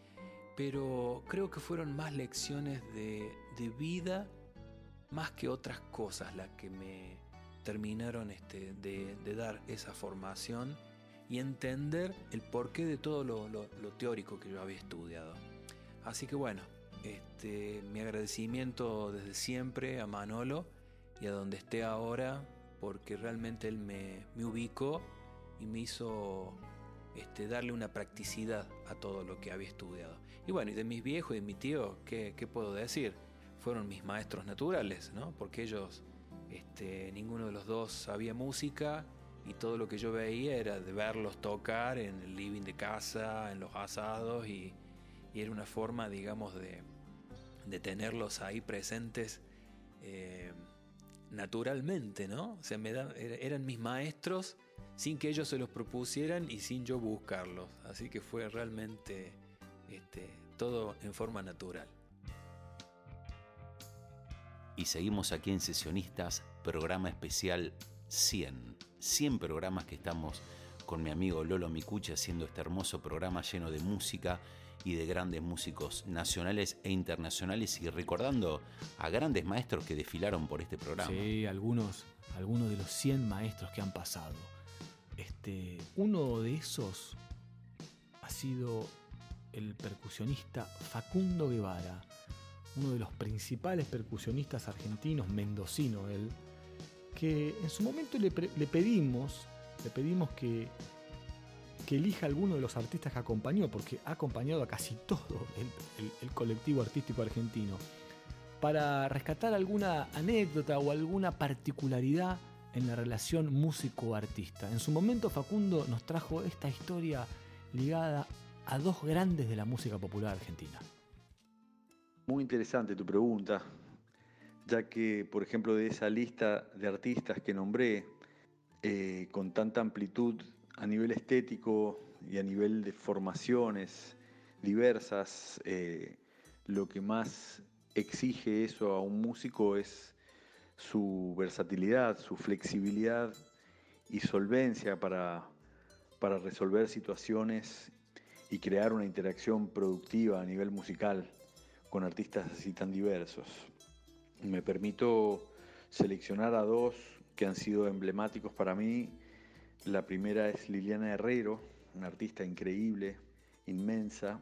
H: pero creo que fueron más lecciones de, de vida más que otras cosas las que me terminaron este, de, de dar esa formación y entender el porqué de todo lo, lo, lo teórico que yo había estudiado. Así que bueno, este, mi agradecimiento desde siempre a Manolo y a donde esté ahora, porque realmente él me, me ubicó y me hizo este, darle una practicidad a todo lo que había estudiado. Y bueno, y de mis viejos y de mi tío, ¿qué, qué puedo decir? Fueron mis maestros naturales, ¿no? Porque ellos, este, ninguno de los dos sabía música y todo lo que yo veía era de verlos tocar en el living de casa, en los asados, y, y era una forma, digamos, de, de tenerlos ahí presentes eh, naturalmente, ¿no? O sea, me da, eran mis maestros sin que ellos se los propusieran y sin yo buscarlos. Así que fue realmente este, todo en forma natural.
C: Y seguimos aquí en Sesionistas, programa especial cien. cien programas que estamos con mi amigo Lolo Micucci haciendo este hermoso programa lleno de música y de grandes músicos nacionales e internacionales, y recordando a grandes maestros que desfilaron por este programa.
B: Sí, algunos, algunos de los cien maestros que han pasado. Este, uno de esos ha sido el percusionista Facundo Guevara, uno de los principales percusionistas argentinos, mendocino él, que en su momento le, le pedimos, le pedimos que, que elija alguno de los artistas que acompañó, porque ha acompañado a casi todo el, el, el colectivo artístico argentino, para rescatar alguna anécdota o alguna particularidad en la relación músico-artista. En su momento Facundo nos trajo esta historia ligada a dos grandes de la música popular argentina.
I: Muy interesante tu pregunta, ya que, por ejemplo, de esa lista de artistas que nombré, eh, con tanta amplitud a nivel estético y a nivel de formaciones diversas, eh, lo que más exige eso a un músico es su versatilidad, su flexibilidad y solvencia para, para resolver situaciones y crear una interacción productiva a nivel musical con artistas así tan diversos. Me permito seleccionar a dos que han sido emblemáticos para mí. La primera es Liliana Herrero, una artista increíble, inmensa,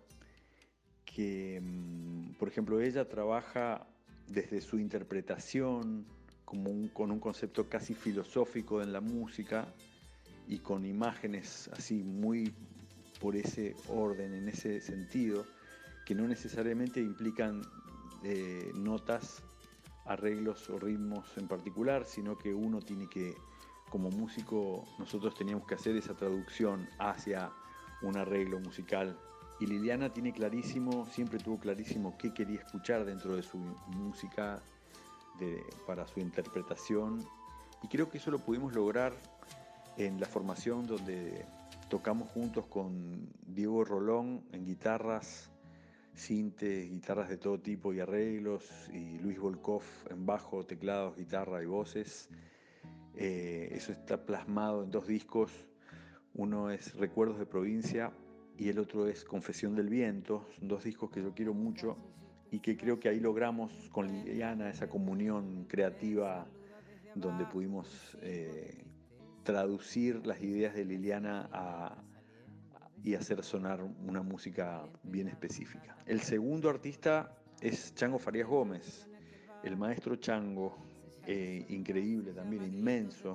I: que, por ejemplo, ella trabaja desde su interpretación como un, con un concepto casi filosófico en la música y con imágenes así muy por ese orden, en ese sentido, que no necesariamente implican eh, notas, arreglos o ritmos en particular, sino que uno tiene que, como músico, nosotros teníamos que hacer esa traducción hacia un arreglo musical. Y Liliana tiene clarísimo, siempre tuvo clarísimo qué quería escuchar dentro de su música, de, para su interpretación. Y creo que eso lo pudimos lograr en la formación donde tocamos juntos con Diego Rolón en guitarras, sintes, guitarras de todo tipo y arreglos, y Luis Volkov en bajo, teclados, guitarra y voces. Eh, eso está plasmado en dos discos. Uno es Recuerdos de Provincia y el otro es Confesión del Viento. Son dos discos que yo quiero mucho y que creo que ahí logramos con Liliana esa comunión creativa donde pudimos eh, traducir las ideas de Liliana a y hacer sonar una música bien específica. El segundo artista es Chango Farías Gómez, el maestro Chango, eh, increíble también, inmenso.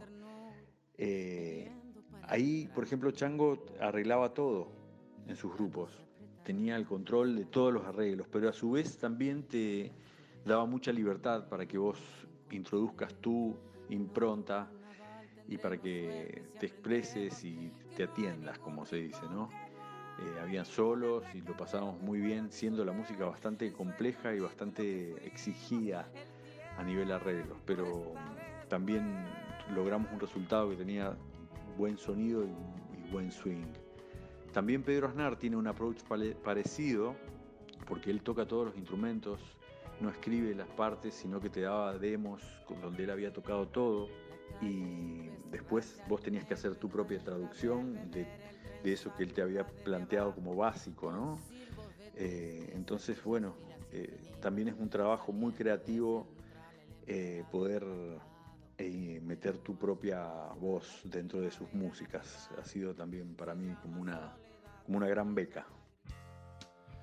I: Eh, ahí, por ejemplo, Chango arreglaba todo en sus grupos, tenía el control de todos los arreglos, pero a su vez también te daba mucha libertad para que vos introduzcas tu impronta y para que te expreses y te atiendas, como se dice, ¿no? Eh, habían solos y lo pasábamos muy bien, siendo la música bastante compleja y bastante exigida a nivel arreglos, pero también logramos un resultado que tenía buen sonido y, y buen swing. También Pedro Aznar tiene un approach parecido, porque él toca todos los instrumentos, no escribe las partes, sino que te daba demos donde él había tocado todo, y después vos tenías que hacer tu propia traducción de, de eso que él te había planteado como básico, ¿no? Eh, entonces, bueno, eh, también es un trabajo muy creativo eh, poder eh, meter tu propia voz dentro de sus músicas. Ha sido también para mí como una, como una gran beca.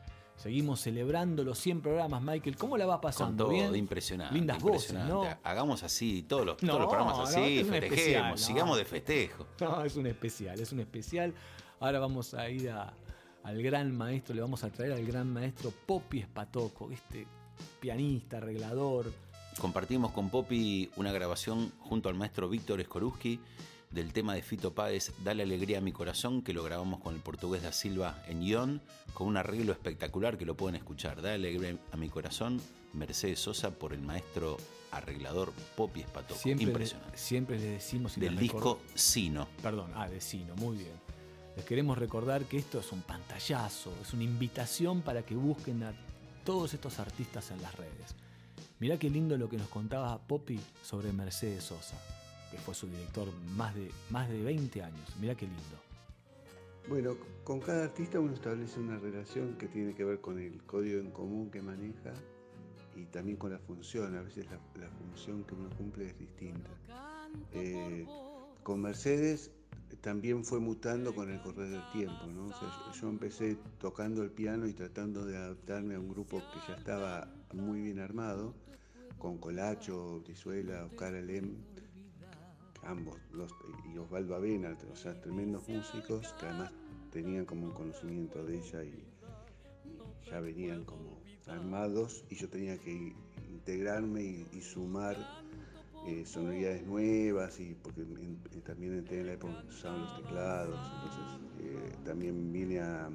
B: Seguimos celebrando los cien programas, Michael. ¿Cómo la va pasando?
C: Con todo,
B: ¿Bien?
C: impresionante.
B: Lindas
C: impresionante.
B: voces, ¿no?
C: Hagamos así todos los,
B: No,
C: todos los programas así,
B: no, es un
C: festejemos,
B: especial, no.
C: sigamos de festejo.
B: No, es un especial, es un especial. Ahora vamos a ir a, al gran maestro, le vamos a traer al gran maestro Popi Spatoco, este pianista, arreglador.
C: Compartimos con Popi una grabación junto al maestro Víctor Skorupski del tema de Fito Páez, Dale Alegría a mi Corazón, que lo grabamos con el portugués da Silva en guión, con un arreglo espectacular que lo pueden escuchar. Dale Alegría a mi Corazón, Mercedes Sosa, por el maestro arreglador Popi Spatoco.
B: Siempre
C: Impresionante.
B: Le, siempre les decimos... Y
C: del disco Sino.
B: Perdón, ah, de Sino, muy bien. Les queremos recordar que esto es un pantallazo, es una invitación para que busquen a todos estos artistas en las redes. Mirá qué lindo lo que nos contaba Popi sobre Mercedes Sosa, que fue su director más de, más de veinte años. Mirá qué lindo.
J: Bueno, con cada artista uno establece una relación que tiene que ver con el código en común que maneja y también con la función. A veces la, la función que uno cumple es distinta. Eh, con Mercedes también fue mutando con el correr del tiempo, ¿no? O sea, yo, yo empecé tocando el piano y tratando de adaptarme a un grupo que ya estaba muy bien armado, con Colacho, Brizuela, Oscar Alem, ambos, los, y Osvaldo Avena, o sea, tremendos músicos que además tenían como un conocimiento de ella y, y ya venían como armados, y yo tenía que integrarme y, y sumar eh, sonoridades nuevas, y porque en, en, también entré en la época que usaban los teclados, entonces eh, también vine a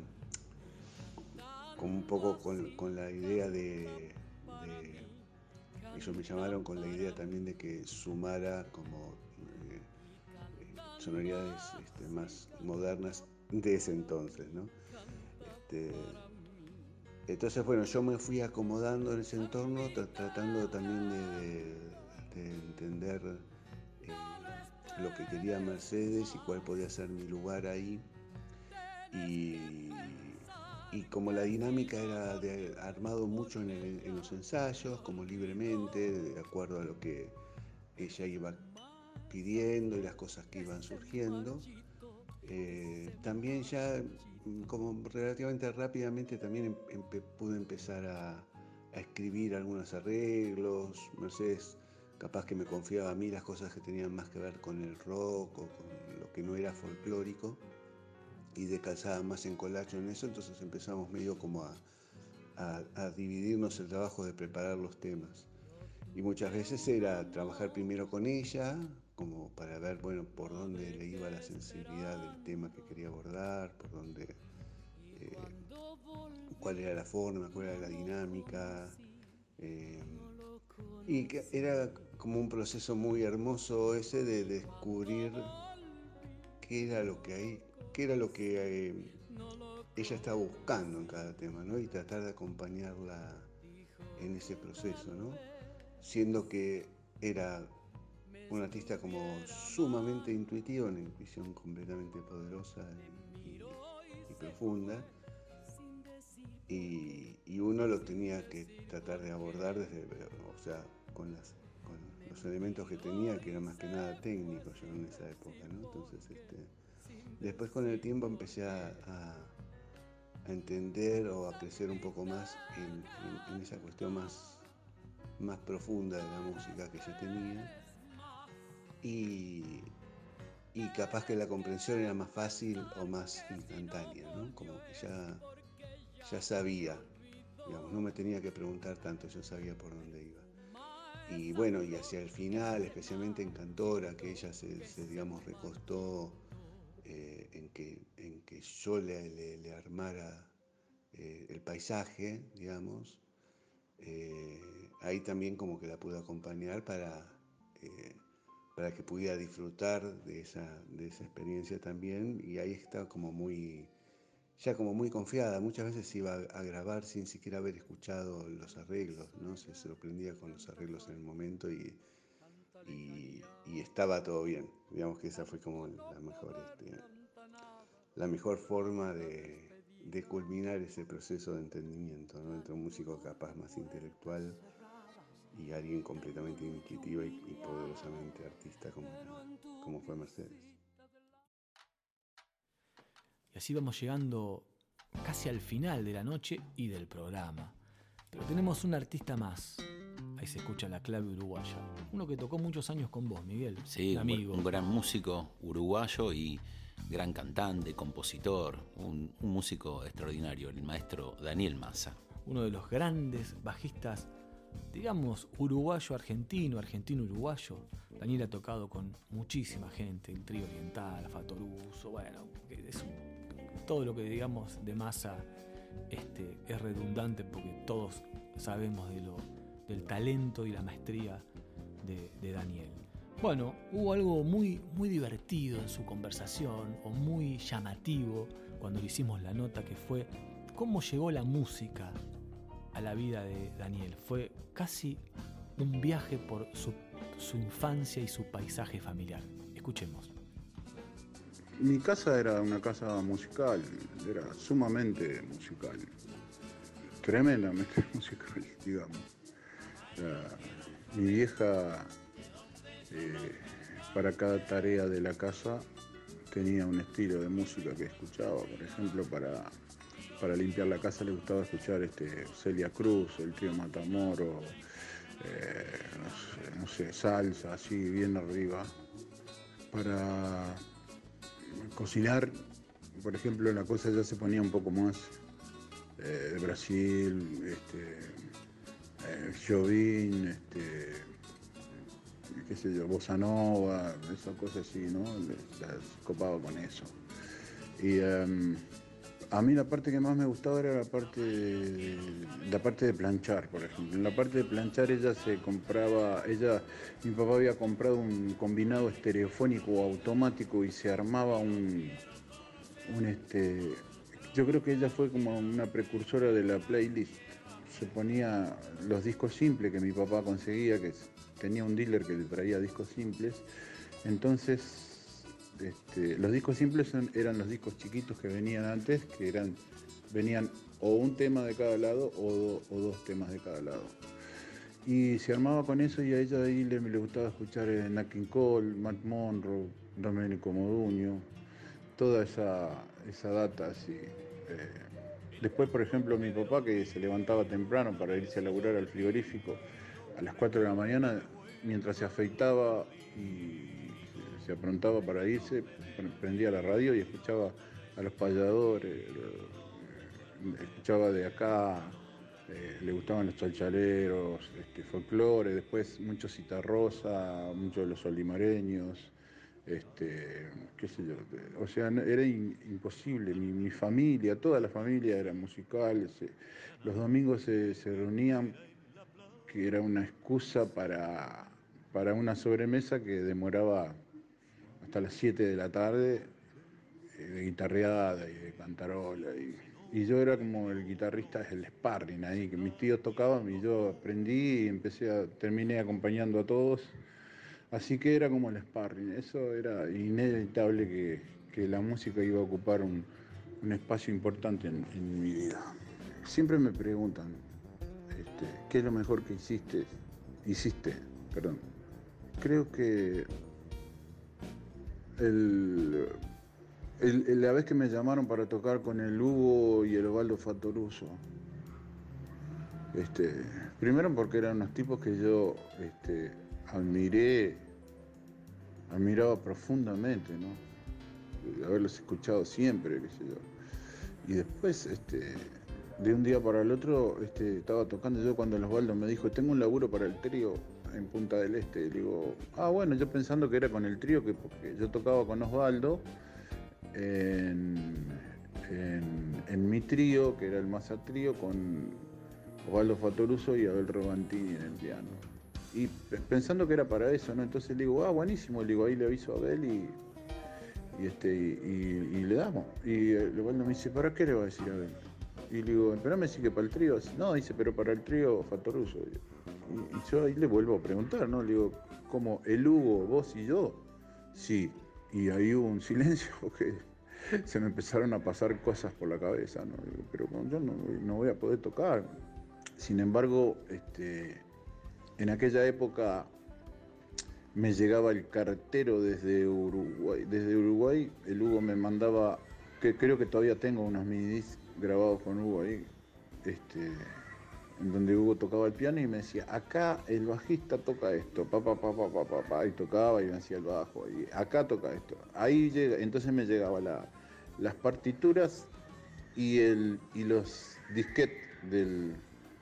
J: como un poco con, con la idea de, de ellos me llamaron con la idea también de que sumara como eh, eh, sonoridades este, más modernas de ese entonces, ¿no? Este, entonces, bueno, yo me fui acomodando en ese entorno, tra- tratando también de, de, de entender eh, lo que quería Mercedes y cuál podía ser mi lugar ahí. Y, y como la dinámica era de armado mucho en, el, en los ensayos, como libremente, de acuerdo a lo que ella iba pidiendo y las cosas que iban surgiendo, eh, también ya como relativamente rápidamente también empe- pude empezar a, a escribir algunos arreglos. Mercedes capaz que me confiaba a mí las cosas que tenían más que ver con el rock o con lo que no era folclórico, y descansaba más en Colacho en eso, entonces empezamos medio como a, a, a dividirnos el trabajo de preparar los temas. Y muchas veces era trabajar primero con ella, como para ver, bueno, por dónde le iba la sensibilidad del tema que quería abordar, por dónde, eh, cuál era la forma, cuál era la dinámica. Eh, y que era como un proceso muy hermoso ese de descubrir qué era lo que hay, qué era lo que eh, ella estaba buscando en cada tema, ¿no? Y tratar de acompañarla en ese proceso, ¿no? Siendo que era un artista como sumamente intuitivo, una intuición completamente poderosa y, y, y profunda, y, y uno lo tenía que tratar de abordar desde, o sea, con, las, con los elementos que tenía, que eran más que nada técnicos yo en esa época, ¿no? Entonces, este, después con el tiempo empecé a, a, a entender o a crecer un poco más en, en, en esa cuestión más más profunda de la música que yo tenía, y, y capaz que la comprensión era más fácil o más instantánea, ¿no? Como que ya, ya sabía, digamos, no me tenía que preguntar tanto, yo sabía por dónde iba. Y bueno, y hacia el final, especialmente en Cantora, que ella se, se digamos, recostó eh, en, que, en que yo le, le, le armara eh, el paisaje, digamos, eh, ahí también como que la pude acompañar para, eh, para que pudiera disfrutar de esa, de esa experiencia también, y ahí está como muy, ya como muy confiada. Muchas veces iba a, a grabar sin siquiera haber escuchado los arreglos, ¿no? Se sorprendía con los arreglos en el momento y, y, y estaba todo bien. Digamos que esa fue como la mejor, este, la mejor forma de de culminar ese proceso de entendimiento, ¿no? Entre un músico capaz más intelectual y alguien completamente intuitivo y, y poderosamente artista como, como fue Mercedes.
B: Y así vamos llegando casi al final de la noche y del programa. Pero tenemos un artista más. Ahí se escucha la clave uruguaya. Uno que tocó muchos años con vos, Miguel.
C: Sí,
B: un amigo.
C: Un gran músico uruguayo y gran cantante, compositor, un, un músico extraordinario, el maestro Daniel Massa.
B: Uno de los grandes bajistas, digamos, uruguayo-argentino, argentino-uruguayo. Daniel ha tocado con muchísima gente, el Trío Oriental, Fatoruso, bueno, es un, todo lo que digamos de Massa este, es redundante porque todos sabemos de lo, del talento y la maestría de, de Daniel. Bueno, hubo algo muy, muy divertido en su conversación, o muy llamativo cuando le hicimos la nota, que fue cómo llegó la música a la vida de Daniel. Fue casi un viaje por su, su infancia y su paisaje familiar. Escuchemos.
K: Mi casa era una casa musical, era sumamente musical, tremendamente musical, digamos. La, mi vieja, eh, para cada tarea de la casa, tenía un estilo de música que escuchaba. Por ejemplo, para, para limpiar la casa le gustaba escuchar este, Celia Cruz, el Trío Matamoros, eh, no sé, no sé, salsa, así bien arriba. Para cocinar, por ejemplo, la cosa ya se ponía un poco más eh, de Brasil, este, eh, Jobim, este, qué sé yo, Bossa Nova, esas cosas así, ¿no? Las copaba con eso. Y um, a mí la parte que más me gustaba era la parte de, la parte de planchar, por ejemplo. En la parte de planchar ella se compraba, ella, mi papá había comprado un combinado estereofónico automático y se armaba un, un este, yo creo que ella fue como una precursora de la playlist. Se ponía los discos simples que mi papá conseguía, que tenía un dealer que le traía discos simples. Entonces, Este, los discos simples son, eran los discos chiquitos que venían antes, que eran, venían o un tema de cada lado o, o dos temas de cada lado. Y se armaba con eso y a ella ahí le, le gustaba escuchar eh, Nat King Cole, Matt Monro, Domenico Modugno, toda esa, esa data así. Eh, después, por ejemplo, mi papá, que se levantaba temprano para irse a laburar al frigorífico a las cuatro de la mañana, mientras se afeitaba y se aprontaba para irse, prendía la radio y escuchaba a los payadores, escuchaba de acá, eh, le gustaban los chalchaleros, este, folclore, después mucho citarrosa, mucho de los olimareños, este, qué sé yo, o sea, era in, imposible, mi, mi familia, toda la familia era musical, se, los domingos se, se reunían, que era una excusa para, para una sobremesa que demoraba hasta las siete de la tarde, eh, de guitarreada y de cantarola. Y, y yo era como el guitarrista, el sparring ahí, que mis tíos tocaban y yo aprendí y empecé a, terminé acompañando a todos. Así que era como el sparring. Eso era inevitable que, que la música iba a ocupar un, un espacio importante en, en mi vida. Siempre me preguntan, este, ¿qué es lo mejor que hiciste? Hiciste, perdón. Creo que El, el, el, la vez que me llamaron para tocar con el Hugo y el Osvaldo Fatoruso, este, primero porque eran unos tipos que yo este, admiré, admiraba profundamente, ¿no? De haberlos escuchado siempre, qué sé yo. Y después, este, de un día para el otro, este, estaba tocando yo cuando el Osvaldo me dijo, tengo un laburo para el trío en Punta del Este. Y digo, ah, bueno, yo pensando que era con el trío, que porque yo tocaba con Osvaldo en, en, en mi trío, que era el Massa Trío, con Osvaldo Fatoruso y Abel Robantini en el piano. Y pensando que era para eso, ¿no? Entonces le digo, ah, buenísimo, le digo, ahí le aviso a Abel y, y, este, y, y, y le damos. Y el Osvaldo me dice, ¿para qué le va a decir a Abel? Y le digo, pero me dice que para el trío. No, dice, pero para el trío Fatoruso. Y, y yo ahí le vuelvo a preguntar, ¿no? Le digo, ¿cómo? ¿El Hugo, vos y yo? Sí. Y ahí hubo un silencio que se me empezaron a pasar cosas por la cabeza, ¿no? Digo, pero yo no, no voy a poder tocar. Sin embargo, este, en aquella época me llegaba el cartero desde Uruguay. Desde Uruguay el Hugo me mandaba, que creo que todavía tengo unos mini, grabados con Hugo ahí, este, en donde Hugo tocaba el piano y me decía, acá el bajista toca esto, pa, pa, pa, pa, pa, pa, pa, y tocaba y me hacía el bajo, y acá toca esto. Ahí llega, entonces me llegaba la, las partituras y, el, y los disquetes del...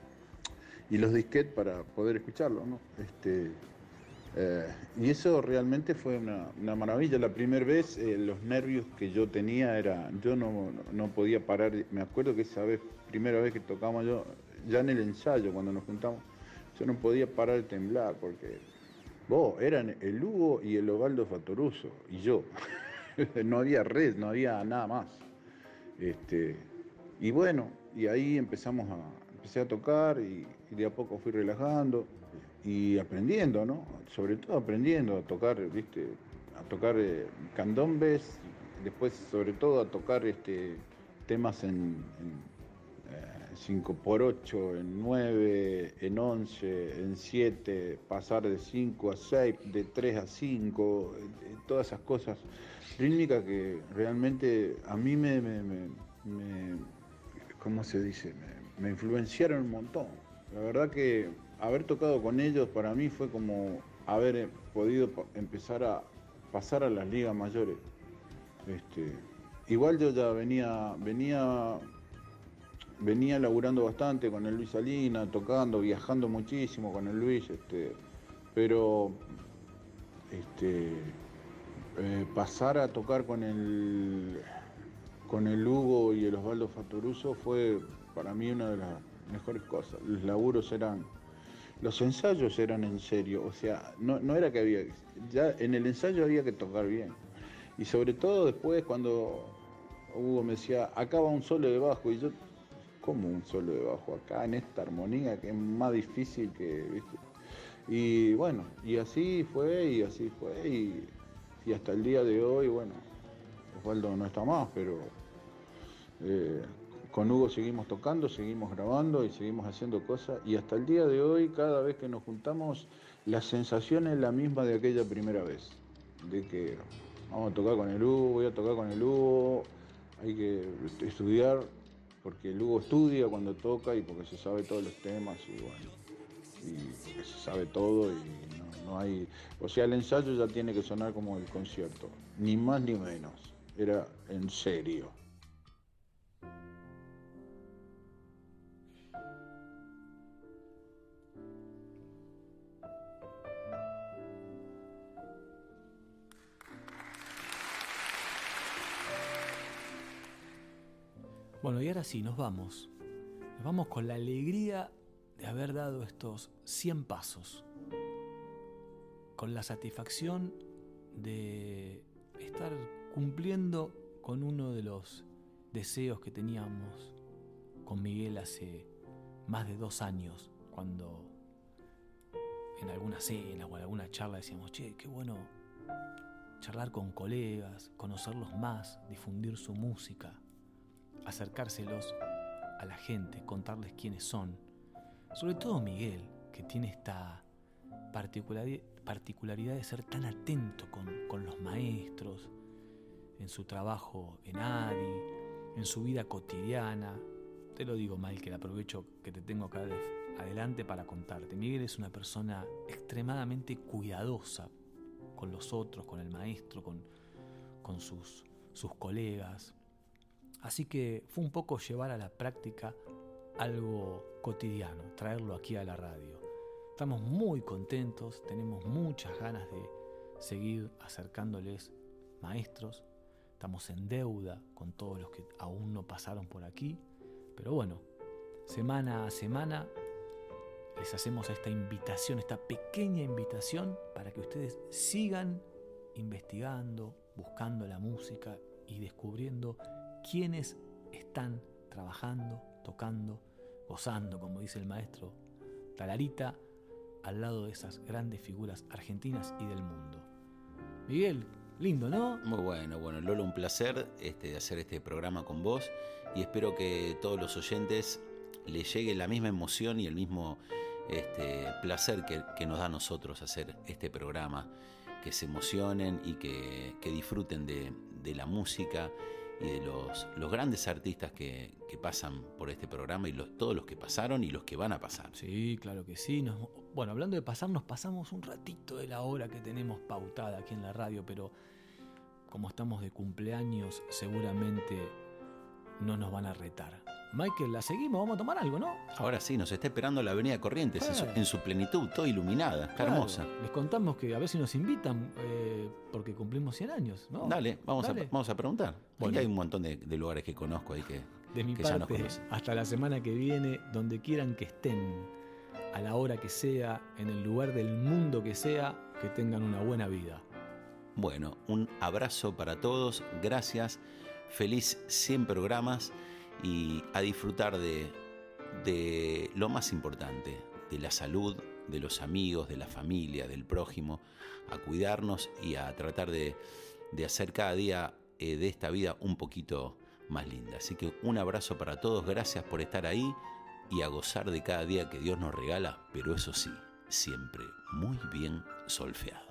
K: y los disquetes para poder escucharlo, ¿no? Este, eh, y eso realmente fue una, una maravilla. La primera vez, eh, los nervios que yo tenía era, yo no, no, no podía parar. Me acuerdo que esa vez, primera vez que tocamos yo, ya en el ensayo, cuando nos juntamos, yo no podía parar de temblar, porque vos, eran el Hugo y el Osvaldo Fattoruso, y yo. No había red, no había nada más. Este, y bueno, y ahí empezamos a, empecé a tocar y, y de a poco fui relajando y aprendiendo, ¿no? Sobre todo aprendiendo a tocar, ¿viste? A tocar eh, candombes, después sobre todo a tocar este, temas en, en cinco por ocho, en nueve, en once, en siete, pasar de cinco a seis, de tres a cinco, todas esas cosas rítmicas que realmente a mí me, me, me, me ¿cómo se dice? Me, me influenciaron un montón. La verdad que haber tocado con ellos para mí fue como haber podido empezar a pasar a las ligas mayores. Este, igual yo ya venía, venía, venía laburando bastante con el Luis Salinas, tocando, viajando muchísimo con el Luis, este, pero este, eh, pasar a tocar con el, con el Hugo y el Osvaldo Fattoruso fue para mí una de las mejores cosas. Los laburos eran, los ensayos eran en serio, o sea, no, no era que había, ya en el ensayo había que tocar bien. Y sobre todo después cuando Hugo me decía, acá va un solo de bajo, y yo, ¿cómo un solo de bajo acá en esta armonía que es más difícil que, ¿viste? Y bueno, y así fue, y así fue, y, y hasta el día de hoy, bueno, Osvaldo no está más, pero eh, con Hugo seguimos tocando, seguimos grabando y seguimos haciendo cosas, y hasta el día de hoy, cada vez que nos juntamos, la sensación es la misma de aquella primera vez, de que vamos a tocar con el Hugo, voy a tocar con el Hugo, hay que estudiar, porque el Hugo estudia cuando toca y porque se sabe todos los temas, y bueno, y porque se sabe todo y no, no hay... O sea, el ensayo ya tiene que sonar como el concierto, ni más ni menos, era en serio.
B: Bueno, y ahora sí, nos vamos. Nos vamos con la alegría de haber dado estos cien pasos. Con la satisfacción de estar cumpliendo con uno de los deseos que teníamos con Miguel hace más de dos años, cuando en alguna cena o en alguna charla decíamos, che, qué bueno charlar con colegas, conocerlos más, difundir su música, acercárselos a la gente, contarles quiénes son. Sobre todo Miguel, que tiene esta particularidad, particularidad de ser tan atento con, con los maestros, en su trabajo en A D I, en su vida cotidiana. Te lo digo, mal, que aprovecho que te tengo acá de, adelante para contarte. Miguel es una persona extremadamente cuidadosa con los otros, con el maestro, con, con sus, sus colegas. Así que fue un poco llevar a la práctica algo cotidiano, traerlo aquí a la radio. Estamos muy contentos, tenemos muchas ganas de seguir acercándoles maestros. Estamos en deuda con todos los que aún no pasaron por aquí. Pero bueno, semana a semana les hacemos esta invitación, esta pequeña invitación para que ustedes sigan investigando, buscando la música y descubriendo quiénes están trabajando, tocando, gozando, como dice el maestro Talarita, al lado de esas grandes figuras argentinas y del mundo. Miguel, lindo, ¿no?
C: Muy bueno, bueno, Lolo, un placer este, de hacer este programa con vos, y espero que todos los oyentes les llegue la misma emoción y el mismo este, placer que, que nos da a nosotros hacer este programa, que se emocionen y que, que disfruten de, de la música y de los, los grandes artistas que, que pasan por este programa y los, todos los que pasaron y los que van a pasar.
B: Sí, claro que sí. Nos, bueno, hablando de pasar, nos pasamos un ratito de la hora que tenemos pautada aquí en la radio, pero como estamos de cumpleaños, seguramente no nos van a retar. Michael, la seguimos, vamos a tomar algo, ¿no?
C: Ahora sí, nos está esperando la Avenida Corrientes
B: eh.
C: en, su, en su plenitud, toda iluminada, está
B: claro,
C: hermosa.
B: Les contamos que a ver si nos invitan, eh, porque cumplimos cien años, ¿no?
C: Dale, vamos,
B: Dale.
C: A, vamos a preguntar.
B: Bueno.
C: Ahí hay un montón de, de lugares que conozco ahí que,
B: de mi
C: que ya nos
B: parte,
C: conocen.
B: hasta la semana que viene, donde quieran que estén, a la hora que sea, en el lugar del mundo que sea, que tengan una buena vida.
C: Bueno, un abrazo para todos, gracias, feliz cien programas y a disfrutar de, de lo más importante, de la salud, de los amigos, de la familia, del prójimo, a cuidarnos y a tratar de, de hacer cada día eh, de esta vida un poquito más linda. Así que un abrazo para todos, gracias por estar ahí y a gozar de cada día que Dios nos regala, pero eso sí, siempre muy bien solfeado.